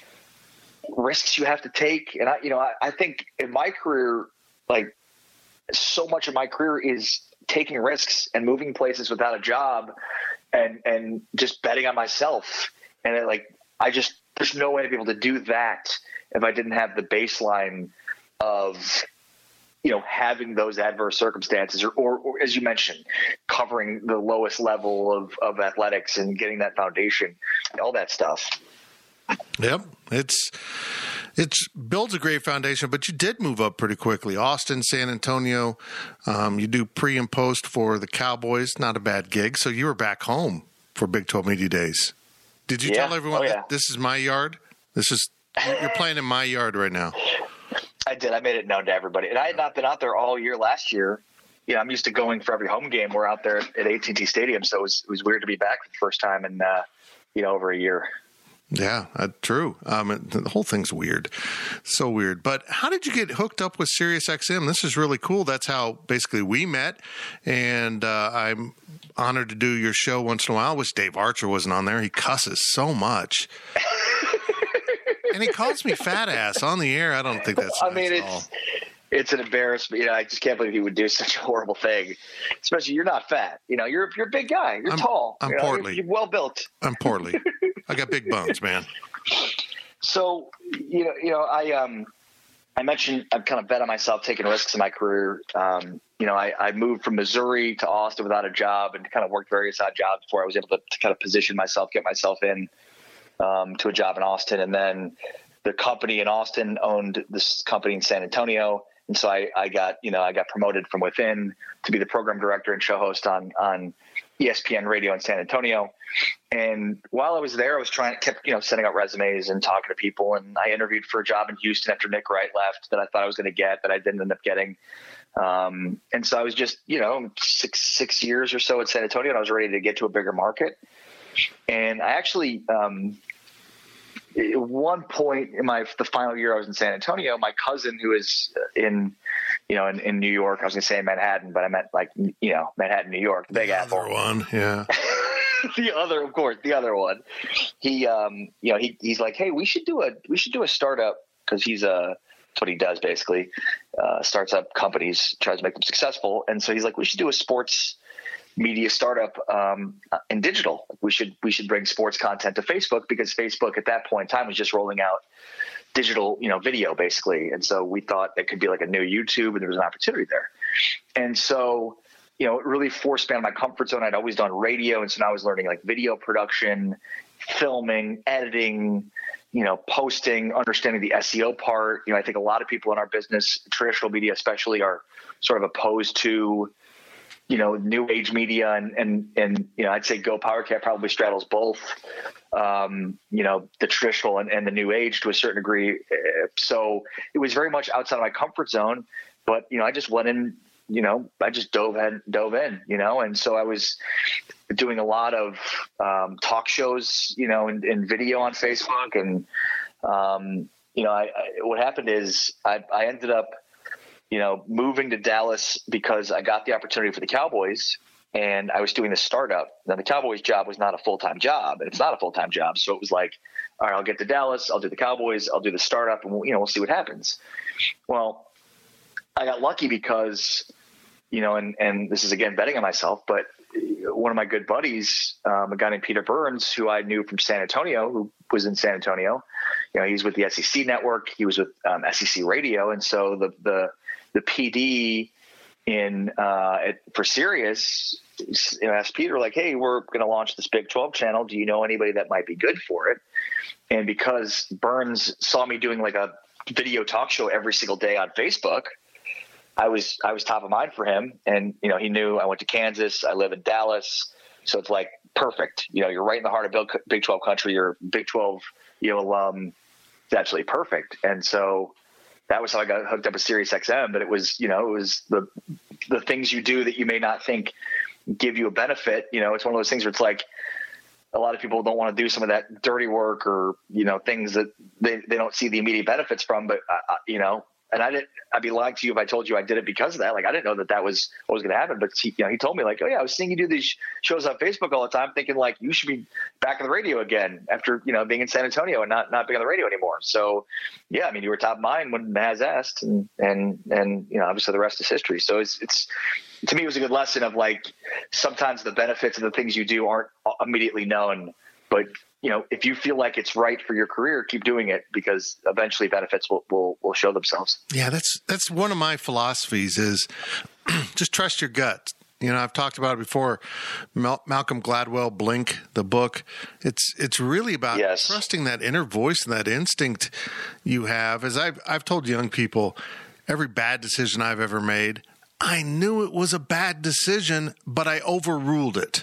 risks you have to take. And I, you know, I, I think in my career, like so much of my career is taking risks and moving places without a job and, and just betting on myself. And it, like, I just, there's no way to be able to do that if I didn't have the baseline of, you know, having those adverse circumstances or, or, or as you mentioned, covering the lowest level of, of athletics and getting that foundation, all that stuff. Yep. It's, it's builds a great foundation, but you did move up pretty quickly. Austin, San Antonio, um, you do pre and post for the Cowboys, not a bad gig. So you were back home for Big twelve Media Days. Did you yeah. tell everyone oh, yeah. that this is my yard? This is, you're playing in my yard right now. I did. I made it known to everybody. And I had not been out there all year last year. You know, I'm used to going for every home game. We're out there at A T and T Stadium. So it was, it was weird to be back for the first time in, uh, you know, over a year. Yeah, uh, true. Um, the whole thing's weird. So weird. But how did you get hooked up with SiriusXM? This is really cool. That's how basically we met. And uh, I'm honored to do your show once in a while. I wish Dave Archer wasn't on there. He cusses so much. And he calls me fat ass on the air. I don't think that's I nice mean, at it's all. It's an embarrassment. You know, I just can't believe he would do such a horrible thing. Especially, you're not fat. You know, you're you're a big guy. You're I'm, tall. I'm you know, portly. You're, you're well built. I'm portly. I got big bones, man. So, you know, you know, I um, I mentioned I've kind of bet on myself taking risks in my career. Um, you know, I, I moved from Missouri to Austin without a job and kind of worked various odd jobs before I was able to, to kind of position myself, get myself in um, to a job in Austin, and then the company in Austin owned this company in San Antonio. And so I, I got, you know, I got promoted from within to be the program director and show host on, on E S P N radio in San Antonio. And while I was there, I was trying to kept, you know, sending out resumes and talking to people. And I interviewed for a job in Houston after Nick Wright left that I thought I was going to get, that I didn't end up getting. Um, and so I was just, you know, six, six years or so at San Antonio, and I was ready to get to a bigger market. And I actually, um, at one point in my the final year I was in San Antonio, my cousin who is in, you know, in, in New York, I was going to say Manhattan, but I meant like, you know, Manhattan, New York, the Big Apple. Other one, yeah. the other, of course, the other one. He, um, you know, he he's like, hey, we should do a we should do a startup, because he's a that's what he does basically, uh, starts up companies, tries to make them successful, and so he's like, we should do a sports media startup um, in digital. We should we should bring sports content to Facebook, because Facebook at that point in time was just rolling out digital, you know, video basically. And so we thought it could be like a new YouTube, and there was an opportunity there. And so, you know, it really forced me out of my comfort zone. I'd always done radio, and so now I was learning like video production, filming, editing, you know, posting, understanding the S E O part. You know, I think a lot of people in our business, traditional media especially, are sort of opposed to, you know, new age media, and, and, and, you know, I'd say Go PowerCat probably straddles both, um, you know, the traditional and, and the new age to a certain degree. So it was very much outside of my comfort zone, but, you know, I just went in, you know, I just dove in, dove in, you know, and so I was doing a lot of um, talk shows, you know, and, and video on Facebook. And, um, you know, I, I, what happened is I, I ended up, you know, moving to Dallas because I got the opportunity for the Cowboys. and I was doing the startup. Now the Cowboys job was not a full-time job, and it's not a full-time job. So it was like, all right, I'll get to Dallas, I'll do the Cowboys, I'll do the startup, and we'll, you know, we'll see what happens. Well, I got lucky because, you know, and, and this is again betting on myself, but one of my good buddies, um, a guy named Peter Burns, who I knew from San Antonio, who was in San Antonio, you know, he's with the S E C network, he was with um, S E C radio. And so the, the, the P D in uh, at, for Sirius, you know, asked Peter, like, hey, we're going to launch this Big twelve channel. Do you know anybody that might be good for it? And because Burns saw me doing like a video talk show every single day on Facebook, I was I was top of mind for him. And, you know, he knew I went to Kansas. I live in Dallas. So it's like perfect. You know, you're right in the heart of Big twelve country. You're Big twelve, you know, alum. It's absolutely perfect. And so that was how I got hooked up with Sirius X M. But it was, you know, it was the the things you do that you may not think give you a benefit. You know, it's one of those things where it's like a lot of people don't want to do some of that dirty work or, you know, things that they, they don't see the immediate benefits from. But, uh, you know, and I didn't, I'd be lying to you if I told you I did it because of that. Like, I didn't know that that was what was going to happen. But he, you know, he told me like, oh yeah, I was seeing you do these shows on Facebook all the time, thinking like you should be back on the radio again after, you know, being in San Antonio and not, not being on the radio anymore. So yeah, I mean, you were top of mind when Maz asked, and, and, and, you know, obviously the rest is history. So it's, it's, to me, it was a good lesson of like, sometimes the benefits of the things you do aren't immediately known, but you know, if you feel like it's right for your career, keep doing it, because eventually benefits will, will, will show themselves. Yeah, that's that's one of my philosophies is just trust your gut. You know, I've talked about it before. Mal- Malcolm Gladwell, Blink, the book. It's it's really about yes. trusting that inner voice and that instinct you have. As I've I've told young people, every bad decision I've ever made, I knew it was a bad decision, but I overruled it.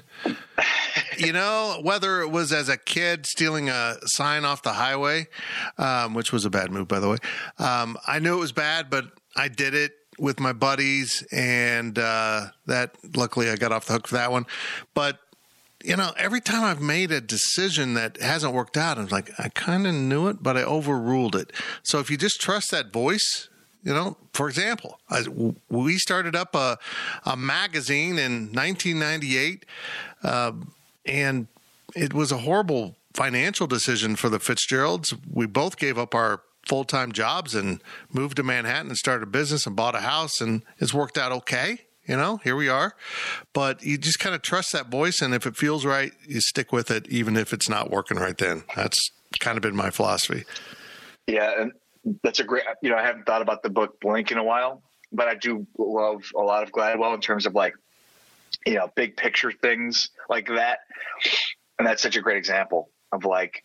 You know, whether it was as a kid stealing a sign off the highway, um, which was a bad move, by the way. Um, I knew it was bad, but I did it with my buddies, and uh, that luckily I got off the hook for that one. But, you know, every time I've made a decision that hasn't worked out, I'm like, I kind of knew it, but I overruled it. So if you just trust that voice, you know, for example, I, we started up a, a magazine in nineteen ninety-eight, uh, and it was a horrible financial decision for the Fitzgeralds. We both gave up our full-time jobs and moved to Manhattan and started a business and bought a house, and it's worked out okay. You know, here we are. But you just kind of trust that voice, and if it feels right, you stick with it, even if it's not working right then. That's kind of been my philosophy. Yeah, and that's a great, you know, I haven't thought about the book Blink in a while, but I do love a lot of Gladwell in terms of like, you know, big picture things like that. And that's such a great example of like,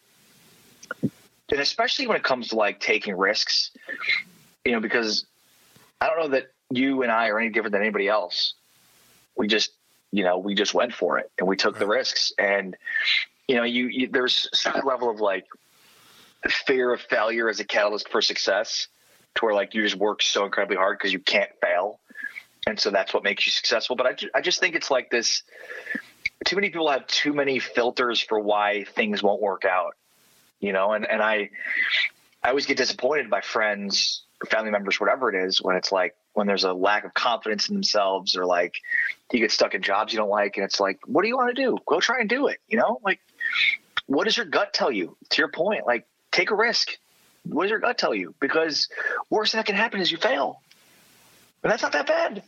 and especially when it comes to like taking risks, you know, because I don't know that you and I are any different than anybody else. We just, you know, we just went for it and we took the risks. And, you know, you, you there's some level of like fear of failure as a catalyst for success, to where like you just work so incredibly hard because you can't fail. And so that's what makes you successful. But I, ju- I just think it's like this, too many people have too many filters for why things won't work out, you know? And, and I, I always get disappointed by friends or family members, whatever it is, when it's like, when there's a lack of confidence in themselves, or like you get stuck in jobs you don't like. And it's like, what do you want to do? Go try and do it. You know, like, what does your gut tell you? To your point, like, take a risk. What does your gut tell you? Because worst thing that can happen is you fail. And that's not that bad.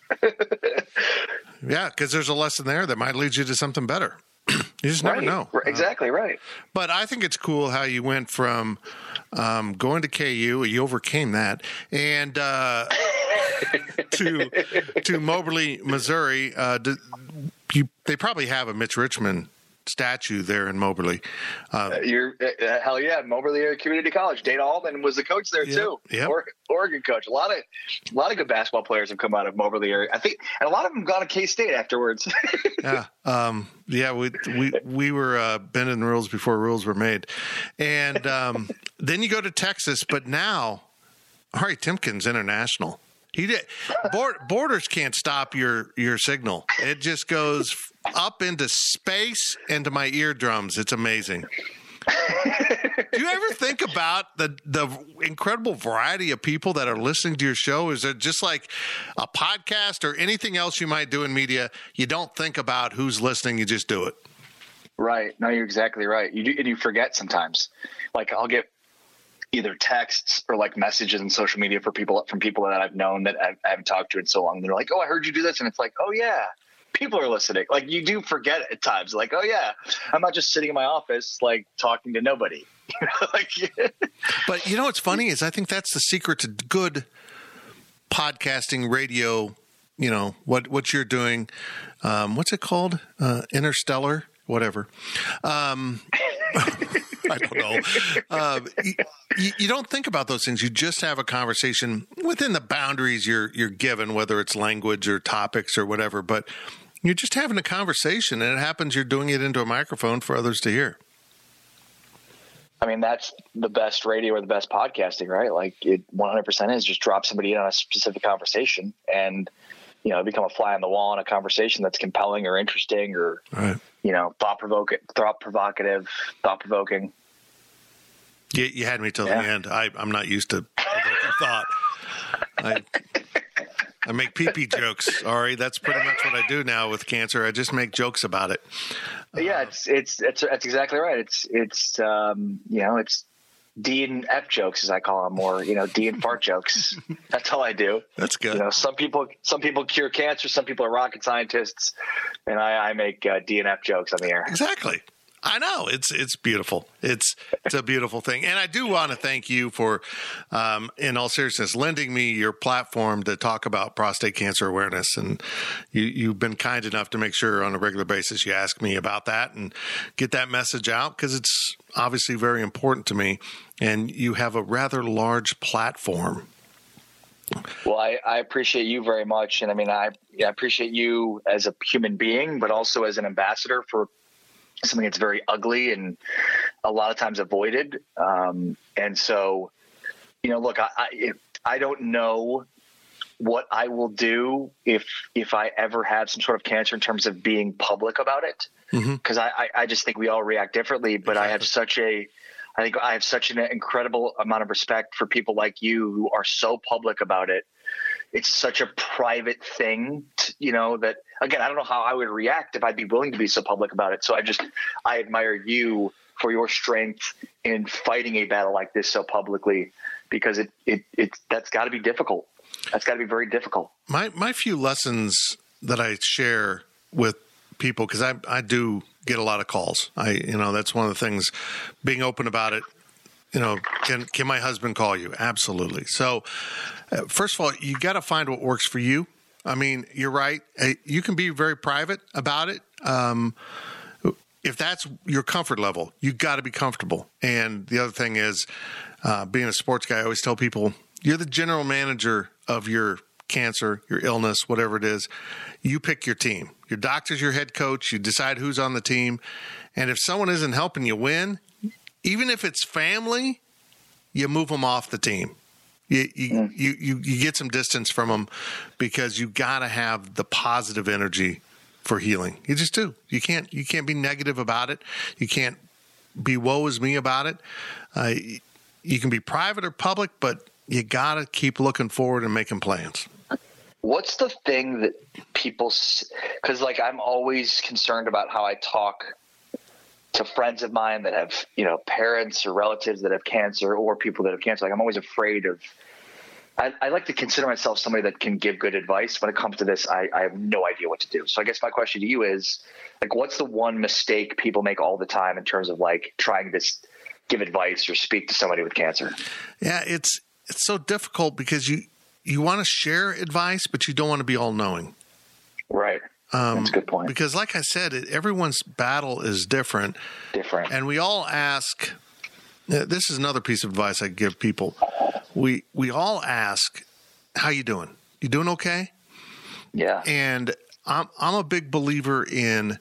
Yeah, because there's a lesson there that might lead you to something better. You just never right. know. Exactly uh, right. But I think it's cool how you went from um, going to K U, you overcame that, and uh, to to Moberly, Missouri. Uh, you, they probably have a Mitch Richmond statue there in Moberly. Um, uh, you're uh, hell yeah, Moberly Community College. Dana Altman was the coach there yep, too. Yep. Or, Oregon coach. A lot of a lot of good basketball players have come out of Moberly area. I think, and a lot of them gone to K-State afterwards. yeah, um, yeah. We we we were uh, bending rules before rules were made, and um, then you go to Texas. But now, Ari Timken's international. He did. Borders can't stop your your signal. It just goes up into space, into my eardrums. It's amazing. Do you ever think about the the incredible variety of people that are listening to your show? Is it just like a podcast or anything else you might do in media? You don't think about who's listening, you just do it. Right. No, you're exactly right. You do, and you forget sometimes. Like I'll get either texts or like messages in social media for people from people that I've known that I haven't talked to in so long. And they're like, "Oh, I heard you do this," and it's like, "Oh yeah, people are listening." Like you do forget at times. Like, "Oh yeah, I'm not just sitting in my office like talking to nobody." like, but you know what's funny is I think that's the secret to good podcasting, radio. You know what what you're doing. Um, what's it called? Uh, Interstellar, whatever. Um, I don't know. Uh, you, you don't think about those things. You just have a conversation within the boundaries you're you're given, whether it's language or topics or whatever. But you're just having a conversation, and it happens you're doing it into a microphone for others to hear. I mean, that's the best radio or the best podcasting, right? Like it one hundred percent is just drop somebody in on a specific conversation and, you know, become a fly on the wall in a conversation that's compelling or interesting or, right. you know, thought provoking, thought provocative, thought provoking. You, you had me till yeah. the end. I, I'm not used to provoking thought. I, I make pee-pee jokes, Ari. That's pretty much what I do now with cancer. I just make jokes about it. Yeah, uh, it's, it's it's that's exactly right. It's it's um, you know it's D and F jokes as I call them, or you know D and fart jokes. That's all I do. That's good. You know, some people some people cure cancer, some people are rocket scientists, and I, I make uh, D and F jokes on the air. Exactly. I know it's it's beautiful. It's it's a beautiful thing, and I do want to thank you for, um, in all seriousness, lending me your platform to talk about prostate cancer awareness. And you you've been kind enough to make sure on a regular basis you ask me about that and get that message out because it's obviously very important to me. And you have a rather large platform. Well, I, I appreciate you very much, and I mean I, I appreciate you as a human being, but also as an ambassador for something that's very ugly and a lot of times avoided. Um, and so, you know, look, I, I, I don't know what I will do if, if I ever have some sort of cancer in terms of being public about it. Mm-hmm. Cause I, I, I just think we all react differently, but exactly. I have such a, I think I have such an incredible amount of respect for people like you who are so public about it. It's such a private thing, to, you know, that, again, I don't know how I would react if I'd be willing to be so public about it. So I just, I admire you for your strength in fighting a battle like this so publicly, because it, it, it that's got to be difficult. That's got to be very difficult. My, my few lessons that I share with people, because I, I do get a lot of calls. I, you know, that's one of the things, being open about it. You know, can can my husband call you? Absolutely. So, uh, first of all, you got to find what works for you. I mean, you're right. Uh, you can be very private about it. Um, if that's your comfort level, you got to be comfortable. And the other thing is, uh, being a sports guy, I always tell people, you're the general manager of your cancer, your illness, whatever it is. You pick your team. Your doctor's your head coach. You decide who's on the team. And if someone isn't helping you win, even if it's family, you move them off the team. You you, you, you, you get some distance from them because you got to have the positive energy for healing. You just do. You can't you can't be negative about it. You can't be woe is me about it. Uh, you can be private or public, but you got to keep looking forward and making plans. What's the thing that people – because, like, I'm always concerned about how I talk – to friends of mine that have, you know, parents or relatives that have cancer or people that have cancer. Like I'm always afraid of, I, I like to consider myself somebody that can give good advice. When it comes to this, I, I have no idea what to do. So I guess my question to you is like, what's the one mistake people make all the time in terms of like trying to give advice or speak to somebody with cancer? Yeah, it's, it's so difficult because you, you want to share advice, but you don't want to be all knowing. Right. Um, That's a good point. Because like I said, it, everyone's battle is different. Different. And we all ask, this is another piece of advice I give people. We we all ask, how you doing? You doing okay? Yeah. And I'm, I'm a big believer in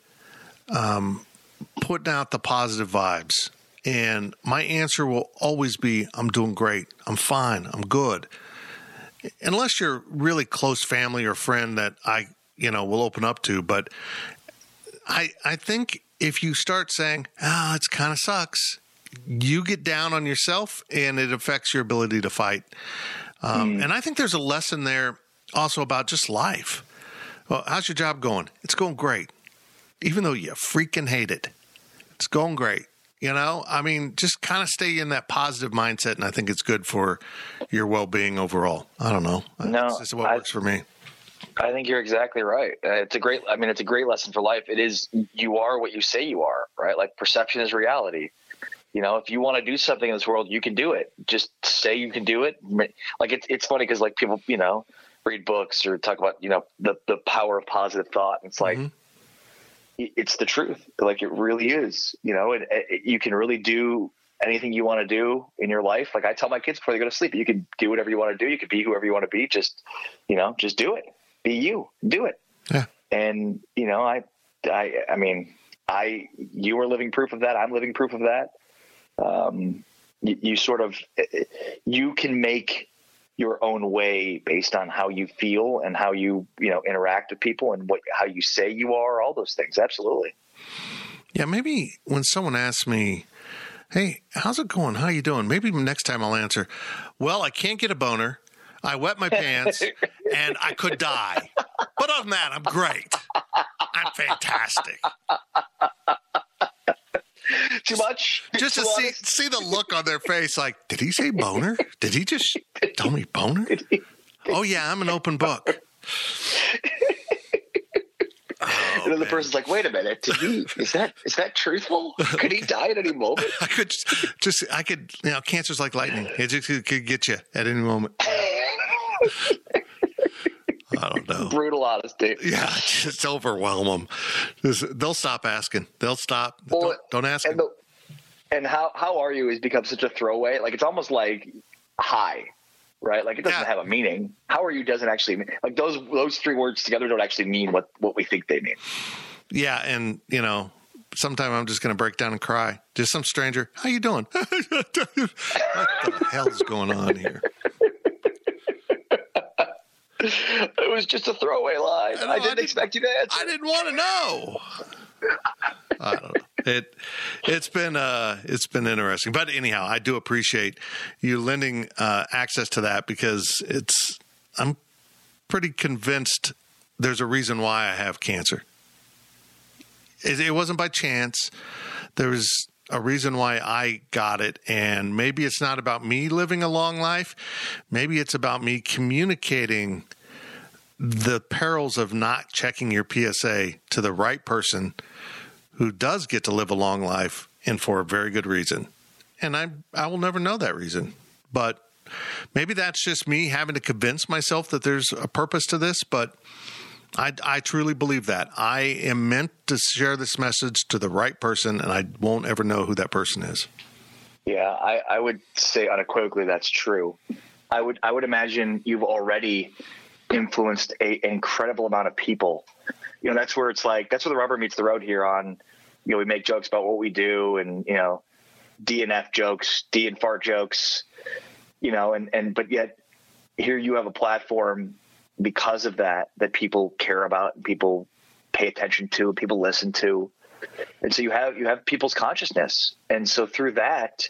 um, putting out the positive vibes. And my answer will always be, I'm doing great. I'm fine. I'm good. Unless you're really close family or friend that I – you know, we'll open up to. But I I think if you start saying, oh, it kind of sucks, you get down on yourself and it affects your ability to fight. Um, mm. And I think there's a lesson there also about just life. Well, how's your job going? It's going great. Even though you freaking hate it, it's going great. You know, I mean, just kind of stay in that positive mindset, and I think it's good for your well-being overall. I don't know. No, this is what I, works for me. I think you're exactly right. Uh, it's a great, I mean, it's a great lesson for life. It is, you are what you say you are, right? Like perception is reality. You know, if you want to do something in this world, you can do it. Just say you can do it. Like, it's it's funny because, like, people, you know, read books or talk about, you know, the, the power of positive thought. And it's like, mm-hmm. it's the truth. Like, it really is, you know, and it, you can really do anything you want to do in your life. Like I tell my kids before they go to sleep, you can do whatever you want to do. You can be whoever you want to be. Just, you know, just do it. Be you. Do it. Yeah. And, you know, I, I, I mean, I, you are living proof of that. I'm living proof of that. Um, you, you sort of, you can make your own way based on how you feel and how you, you know, interact with people and what, how you say you are, all those things. Absolutely. Yeah. Maybe when someone asks me, hey, how's it going? How you doing? Maybe next time I'll answer, well, I can't get a boner. I wet my pants and I could die. But other than that, I'm great. I'm fantastic. Too much? Just to see, see the look on their face like, did he say boner? Did he just tell me boner? Oh, yeah, I'm an open book. Oh, and then the man. person's like, wait a minute, did he, is that is that truthful? Could he die at any moment? I could just, just, I could, you know, cancer's like lightning. It just it could get you at any moment. I don't know. Brutal honesty. Yeah, just overwhelm them. Just, they'll stop asking. They'll stop. Well, don't, don't ask and, them. The, and how, how are you has become such a throwaway. Like, it's almost like hi, right? Like, it doesn't yeah. have a meaning. How are you doesn't actually mean. Like, those those three words together don't actually mean what, what we think they mean. Yeah, and, you know, sometime I'm just going to break down and cry. Just some stranger, how you doing? What the hell is going on here? It was just a throwaway line. I, know, I, didn't I didn't expect you to answer. I didn't want to know. I don't know. It it's been uh it's been interesting, but anyhow, I do appreciate you lending uh, access to that because it's I'm pretty convinced there's a reason why I have cancer. It, it wasn't by chance. There was a reason why I got it, and maybe it's not about me living a long life. Maybe it's about me communicating the perils of not checking your P S A to the right person who does get to live a long life and for a very good reason. And I I will never know that reason. But maybe that's just me having to convince myself that there's a purpose to this, but I, I truly believe that. I am meant to share this message to the right person, and I won't ever know who that person is. Yeah, I, I would say unequivocally that's true. I would I would imagine you've already influenced a, an incredible amount of people. You know, that's where it's like, that's where the rubber meets the road here on, you know, we make jokes about what we do and, you know, D and F jokes, D and fart jokes, you know, and, and, but yet here you have a platform because of that, that people care about, people pay attention to, people listen to. And so you have, you have people's consciousness. And so through that,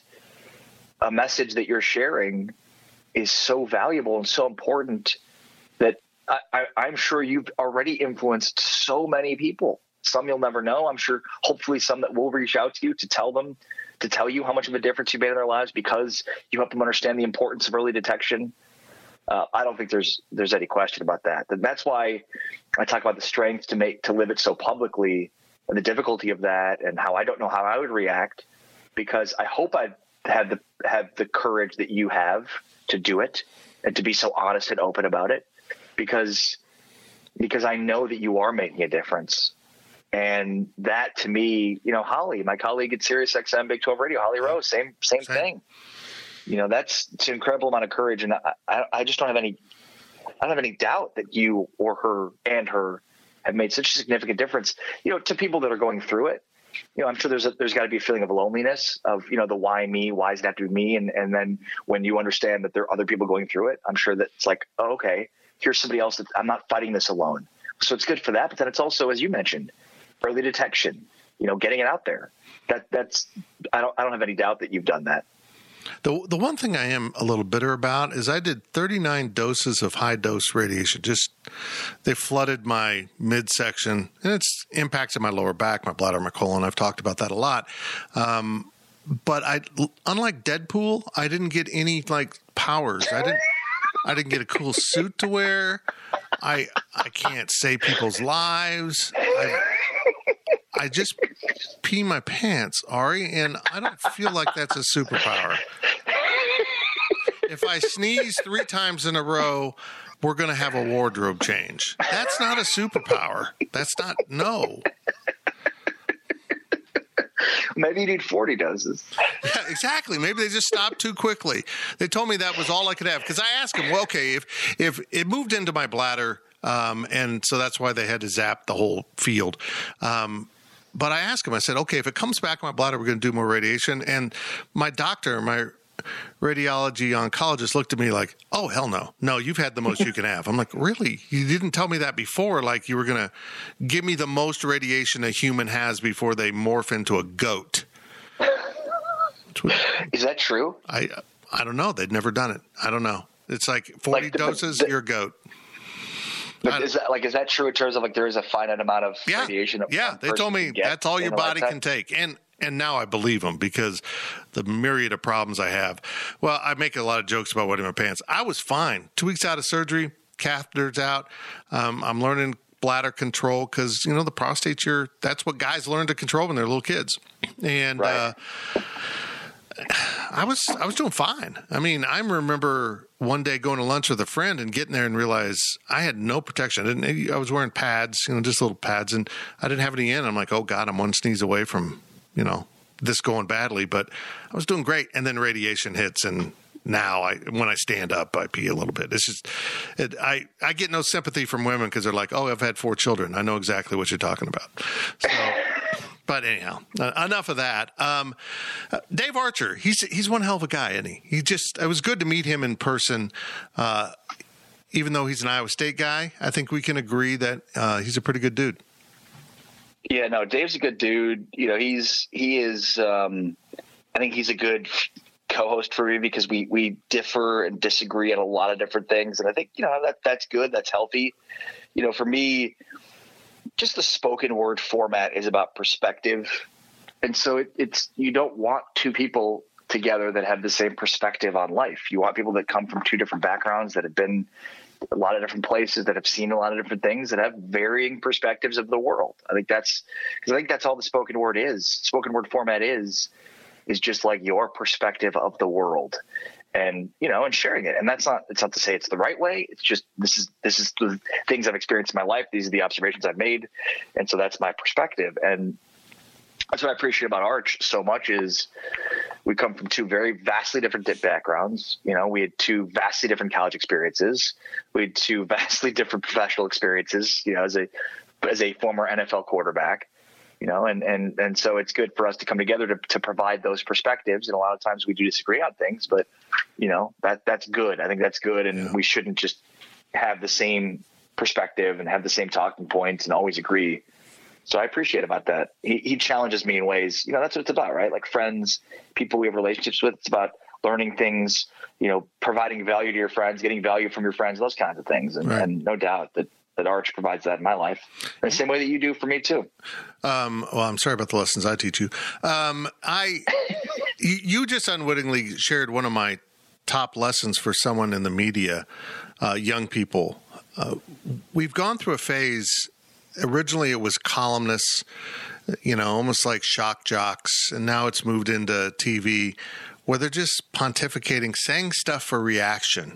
a message that you're sharing is so valuable and so important that I, I, I'm sure you've already influenced so many people. Some you'll never know. I'm sure hopefully some that will reach out to you to tell them, to tell you how much of a difference you made in their lives because you help them understand the importance of early detection. Uh, I don't think there's there's any question about that. And that's why I talk about the strength to make to live it so publicly and the difficulty of that and how I don't know how I would react because I hope I had the have the courage that you have to do it and to be so honest and open about it. Because, because I know that you are making a difference. And that to me, you know, Holly, my colleague at Sirius X M Big twelve Radio, Holly Rose, same, same, same. thing. You know, that's it's an incredible amount of courage. And I, I, I just don't have any, I don't have any doubt that you or her and her have made such a significant difference, you know, to people that are going through it. You know, I'm sure there's a, there's got to be a feeling of loneliness of, you know, the why me, why does it have to be me? And, and then when you understand that there are other people going through it, I'm sure that it's like, oh, okay, here's somebody else that I'm not fighting this alone. So it's good for that. But then it's also, as you mentioned, early detection. you know, getting it out there. That that's I don't I don't have any doubt that you've done that. The the one thing I am a little bitter about is I did thirty-nine doses of high dose radiation. Just they flooded my midsection, and it's impacted my lower back, my bladder, my colon. I've talked about that a lot. Um, but I, unlike Deadpool, I didn't get any like powers. I didn't. I didn't get a cool suit to wear. I I can't save people's lives. I, I just pee my pants, Ari, and I don't feel like that's a superpower. If I sneeze three times in a row, we're going to have a wardrobe change. That's not a superpower. That's not, no. Maybe you need forty doses. Yeah, exactly. Maybe they just stopped too quickly. They told me that was all I could have. Because I asked them, well, okay, if, if it moved into my bladder, um, and so that's why they had to zap the whole field. Um, but I asked him, I said, okay, if it comes back in my bladder, we're going to do more radiation. And my doctor, my radiology oncologist looked at me like, oh, hell no. No, you've had the most you can have. I'm like, really? You didn't tell me that before, like you were going to give me the most radiation a human has before they morph into a goat. Is that true? I I don't know. They'd never done it. I don't know. It's like forty like the, doses, the, you're a goat. But is that like is that true in terms of like there is a finite amount of yeah, radiation? That yeah, they told me that's all your body can take, and and now I believe them because the myriad of problems I have. Well, I make a lot of jokes about wetting my pants. I was fine. Two weeks out of surgery, catheters out. Um, I'm learning bladder control because you know the prostate's your that's what guys learn to control when they're little kids, and. Right. Uh, I was I was doing fine. I mean, I remember one day going to lunch with a friend and getting there and realize I had no protection. I didn't. I was wearing pads, you know, just little pads, and I didn't have any in. I'm like, oh God, I'm one sneeze away from, you know, this going badly. But I was doing great, and then radiation hits, and now I when I stand up, I pee a little bit. It's just it, I I get no sympathy from women because they're like, oh, I've had four children. I know exactly what you're talking about. So. But anyhow, uh, enough of that. Um, uh, Dave Archer, he's he's one hell of a guy, isn't he? He just it was good to meet him in person. Uh, even though he's an Iowa State guy, I think we can agree that uh, he's a pretty good dude. Yeah, no, Dave's a good dude. You know, he's he is. Um, I think he's a good co-host for me because we we differ and disagree on a lot of different things, and I think you know that that's good. That's healthy. You know, for me. Just the spoken word format is about perspective. And so it, it's, you don't want two people together that have the same perspective on life. You want people that come from two different backgrounds, that have been a lot of different places, that have seen a lot of different things, that have varying perspectives of the world. I think that's, because I think that's all the spoken word is. Spoken word format is, is just like your perspective of the world. And, you know, and sharing it. And that's not, it's not to say it's the right way. It's just, this is, this is the things I've experienced in my life. These are the observations I've made. And so that's my perspective. And that's what I appreciate about Arch so much is we come from two very vastly different backgrounds. You know, we had two vastly different college experiences. We had two vastly different professional experiences, you know, as a, as a former N F L quarterback. You know, and, and, and so it's good for us to come together to, to provide those perspectives. And a lot of times we do disagree on things, but you know, that that's good. I think that's good. And yeah. We shouldn't just have the same perspective and have the same talking points and always agree. So I appreciate about that. He, he challenges me in ways, you know, that's what it's about, right? Like friends, people we have relationships with. It's about learning things, you know, providing value to your friends, getting value from your friends, those kinds of things. And, right. and no doubt that, that Arch provides that in my life. In the same way that you do for me too. Um, well, I'm sorry about the lessons I teach you. Um, I, you just unwittingly shared one of my top lessons for someone in the media, uh, young people. Uh, we've gone through a phase. Originally it was columnists, you know, almost like shock jocks. And now it's moved into T V where they're just pontificating, saying stuff for reaction.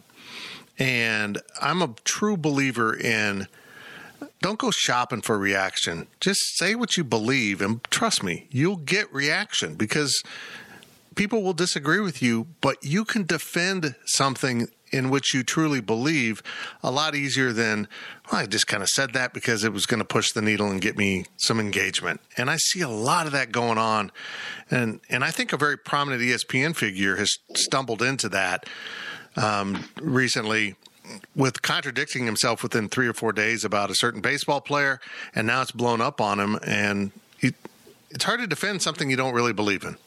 And I'm a true believer in don't go shopping for reaction. Just say what you believe. And trust me, you'll get reaction because people will disagree with you, but you can defend something in which you truly believe a lot easier than, well, I just kind of said that because it was going to push the needle and get me some engagement. And I see a lot of that going on. And, and I think a very prominent E S P N figure has stumbled into that. Um, recently with contradicting himself within three or four days about a certain baseball player, and now it's blown up on him. And he, it's hard to defend something you don't really believe in.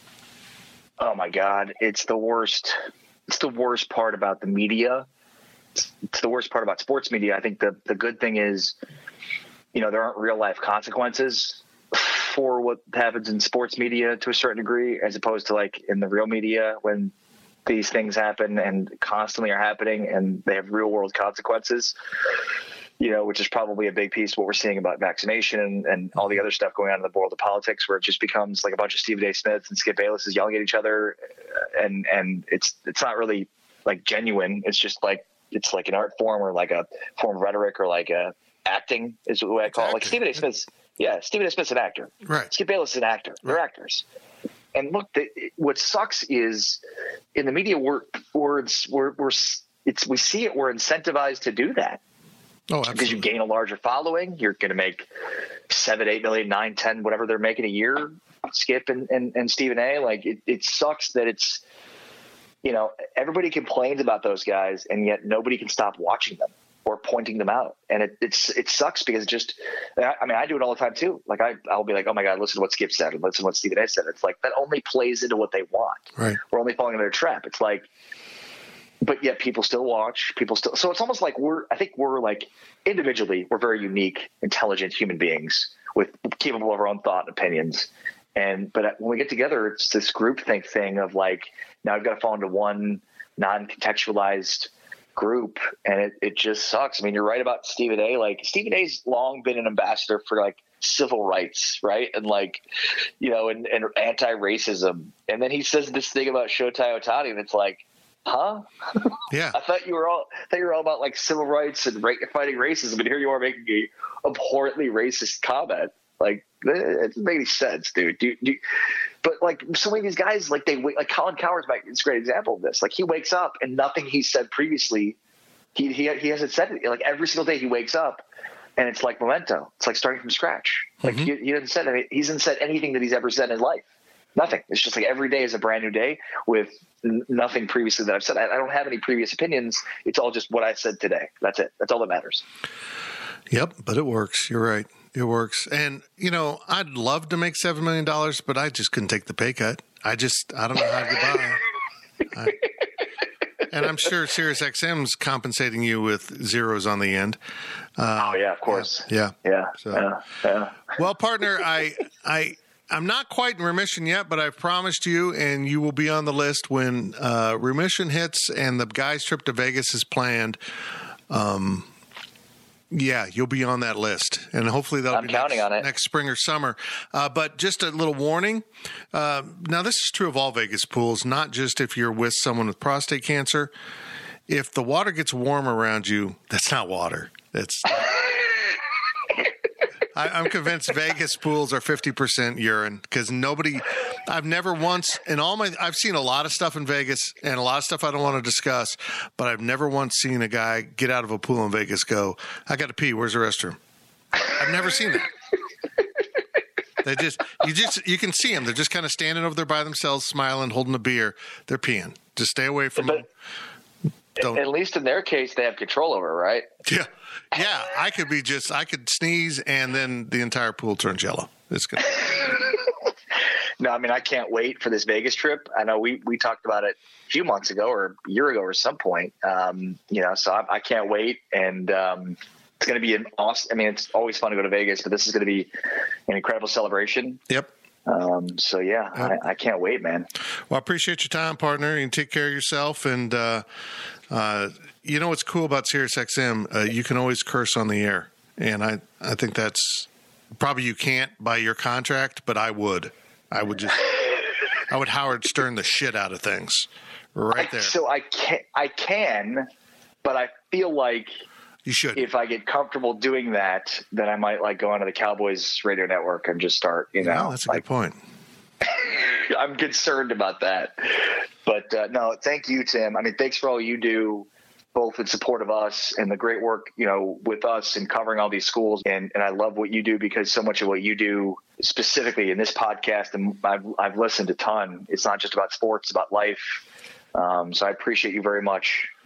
Oh my God. It's the worst. It's the worst part about the media. It's, it's the worst part about sports media. I think the, the good thing is, you know, there aren't real life consequences for what happens in sports media to a certain degree, as opposed to like in the real media when these things happen and constantly are happening and they have real world consequences, you know, which is probably a big piece of what we're seeing about vaccination and, and all the other stuff going on in the world of politics, where it just becomes like a bunch of Stephen A. Smiths and Skip Baylesses yelling at each other. And, and it's, it's not really like genuine. It's just like, it's like an art form or like a form of rhetoric or like a acting is the way I call it. Like Stephen A. Smith's, yeah, Stephen A. Smith's an actor. Right. Skip Bayless is an actor. They're right. actors. And look, the, what sucks is in the media, we're, we're, we're, we're, it's, we see it, we're incentivized to do that. Oh, absolutely. Because you gain a larger following, you're going to make seven, eight million, nine, ten, whatever they're making a year, Skip and, and, and Stephen A. Like it, it sucks that it's, you know, everybody complains about those guys and yet nobody can stop watching them or pointing them out. And it, it's, it sucks because just, I mean, I do it all the time too. Like I, I'll be like, oh my God, listen to what Skip said and listen to what Stephen A. said. It's like, that only plays into what they want. Right. We're only falling into their trap. It's like, but yet people still watch, people still, so it's almost like we're, I think we're like individually, we're very unique, intelligent human beings with capable of our own thought and opinions. And, but when we get together, it's this groupthink thing of like, now I've got to fall into one non-contextualized group. And it, it just sucks. I mean, you're right about Stephen A. Like Stephen A's long been an ambassador for like civil rights, right? And like, you know, and, and anti-racism. And then he says this thing about Shohei Ohtani, and it's like, huh? Yeah. I thought you were all, I thought you were all about like civil rights and ra- fighting racism, and here you are making a abhorrently racist comment. Like, it doesn't make any sense, dude. Do, do, but like so many of these guys, like they like Colin Cowherd's it's a great example of this. Like he wakes up and nothing he said previously, he he he hasn't said it. Like every single day he wakes up, and it's like memento. It's like starting from scratch. Like mm-hmm. he, he hasn't said any, he hasn't said anything that he's ever said in his life. Nothing. It's just like every day is a brand new day with n- nothing previously that I've said. I, I don't have any previous opinions. It's all just what I said today. That's it. That's all that matters. Yep, but it works. You're right. It works. And, you know, I'd love to make seven million dollars, but I just couldn't take the pay cut. I just, I don't know how to get by. I, and I'm sure SiriusXM's compensating you with zeros on the end. Uh, oh, yeah, of course. Yeah. Yeah. So. yeah, yeah. Well, partner, I, I, I'm not quite in remission yet, but I've promised you, and you will be on the list when uh, remission hits and the guy's trip to Vegas is planned. Um, Yeah, you'll be on that list, and hopefully that'll I'm be counting next, on it. next spring or summer. Uh, but just a little warning. Uh, now, this is true of all Vegas pools, not just if you're with someone with prostate cancer. If the water gets warm around you, that's not water. That's I, I'm convinced Vegas pools are fifty percent urine because nobody – I've never once – in all my – I've seen a lot of stuff in Vegas and a lot of stuff I don't want to discuss, but I've never once seen a guy get out of a pool in Vegas go, I got to pee. Where's the restroom? I've never seen that. They just – you just – you can see them. They're just kind of standing over there by themselves, smiling, holding a beer. They're peeing. Just stay away from but, them. Don't. At least in their case, they have control over, right? Yeah. Yeah, I could be just, I could sneeze and then the entire pool turns yellow. It's good. No, I mean, I can't wait for this Vegas trip. I know we, we talked about it a few months ago or a year ago or some point, um, you know, so I, I can't wait. And um, it's going to be an awesome, I mean, it's always fun to go to Vegas, but this is going to be an incredible celebration. Yep. Um, so yeah, yep. I, I can't wait, man. Well, I appreciate your time, partner, and take care of yourself. And, uh, uh, you know what's cool about SiriusXM? Uh, you can always curse on the air, and I, I think that's probably you can't by your contract, but I would. I would just, I would Howard Stern the shit out of things, right there. I, so I can, I can, but I feel like you should. If I get comfortable doing that, then I might like go onto the Cowboys radio network and just start. You know, no, that's a like, good point. I'm concerned about that, but uh, no, thank you, Tim. I mean, thanks for all you do, both in support of us and the great work, you know, with us and covering all these schools. And, and I love what you do because so much of what you do specifically in this podcast, and I've, I've listened a ton. It's not just about sports, it's about life. Um, so I appreciate you very much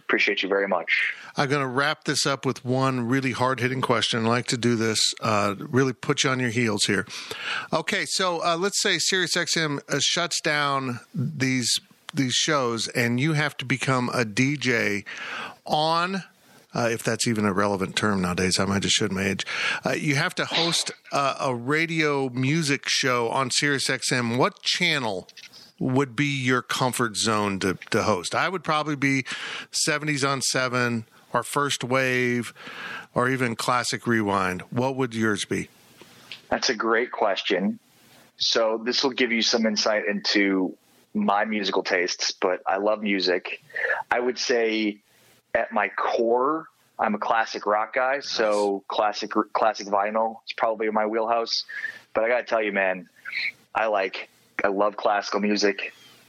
Appreciate you very much. I'm going to wrap this up with one really hard-hitting question. I like to do this, uh, really put you on your heels here. Okay, so uh, let's say SiriusXM uh, shuts down these these shows, and you have to become a D J on, uh, if that's even a relevant term nowadays, I might just show my age. Uh, you have to host uh, a radio music show on SiriusXM. What channel would be your comfort zone to, to host? I would probably be seventies on seven or First Wave or even Classic Rewind. What would yours be? That's a great question. So this will give you some insight into my musical tastes, but I love music. I would say at my core, I'm a classic rock guy. Nice. So classic, classic vinyl is probably in my wheelhouse, but I got to tell you, man, I like, I love classical music.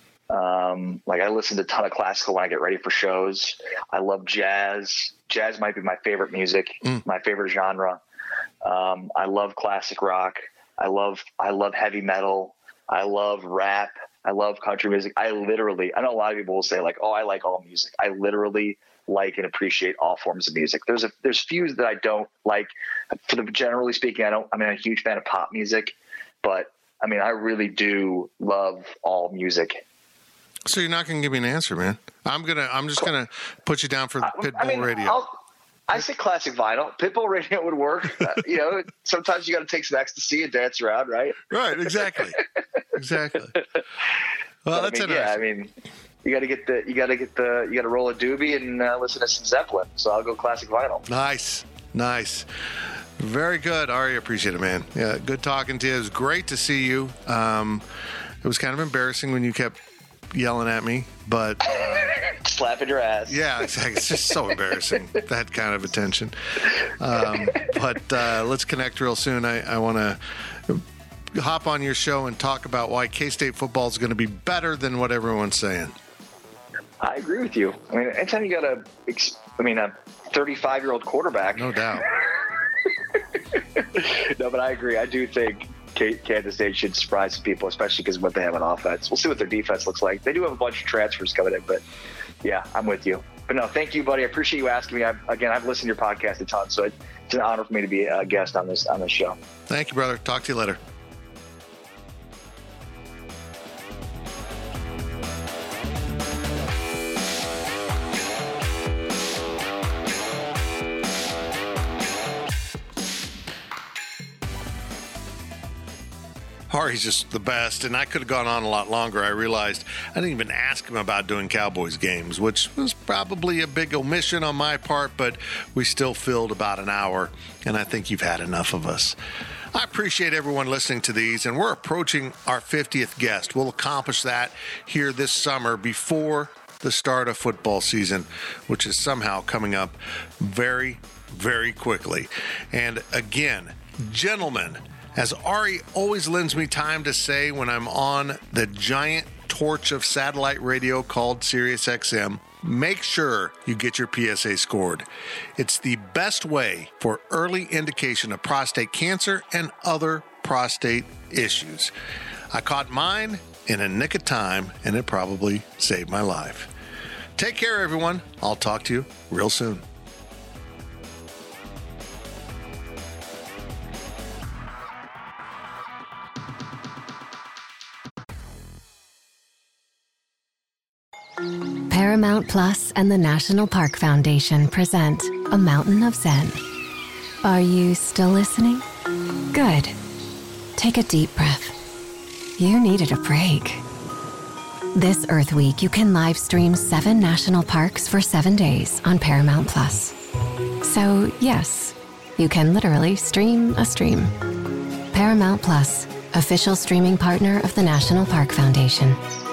Um, like I listen to a ton of classical when I get ready for shows. I love jazz. Jazz might be my favorite music, mm. my favorite genre. Um, I love classic rock. I love, I love heavy metal. I love rap. I love country music. I literally, I know a lot of people will say like, oh, I like all music. I literally like and appreciate all forms of music. There's a, there's few that I don't like. For the, generally speaking, I don't, I mean, I'm a huge fan of pop music, but I mean, I really do love all music. So you're not going to give me an answer, man. I'm gonna. I'm just going to put you down for Pitbull I mean, Radio. I'll, I say classic vinyl. Pitbull Radio would work. uh, you know, sometimes you got to take some ecstasy and dance around, right? Right. Exactly. Exactly. Well, but, that's I mean, interesting. Yeah, I mean, you got to get the. You got to get the. You got to roll a doobie and uh, listen to some Zeppelin. So I'll go classic vinyl. Nice. Nice. Very good, Ari. Appreciate it, man. Yeah, good talking to you. It was great to see you. Um, it was kind of embarrassing when you kept yelling at me, but slapping your ass. Yeah, exactly. It's just so embarrassing, that kind of attention. Um, but uh, let's connect real soon. I, I want to hop on your show and talk about why K-State football is going to be better than what everyone's saying. I agree with you. I mean, anytime you got a, I mean, a thirty-five-year-old quarterback. No doubt. No, but I agree. I do think Kansas State should surprise some people, especially because of what they have on offense. We'll see what their defense looks like. They do have a bunch of transfers coming in, but yeah, I'm with you. But no, thank you, buddy. I appreciate you asking me. I've, again, I've listened to your podcast a ton, so it's an honor for me to be a guest on this on this show. Thank you, brother. Talk to you later. Ari's just the best, and I could have gone on a lot longer. I realized I didn't even ask him about doing Cowboys games, which was probably a big omission on my part, but we still filled about an hour, and I think you've had enough of us. I appreciate everyone listening to these, and we're approaching our fiftieth guest. We'll accomplish that here this summer before the start of football season, which is somehow coming up very, very quickly. And again, gentlemen, as Ari always lends me time to say when I'm on the giant torch of satellite radio called SiriusXM, make sure you get your P S A scored. It's the best way for early indication of prostate cancer and other prostate issues. I caught mine in a nick of time, and it probably saved my life. Take care, everyone. I'll talk to you real soon. Paramount Plus and the National Park Foundation present A Mountain of Zen. Are you still listening? Good. Take a deep breath. You needed a break. This Earth Week, you can live stream seven national parks for seven days on Paramount Plus. So, yes, you can literally stream a stream. Paramount Plus, official streaming partner of the National Park Foundation.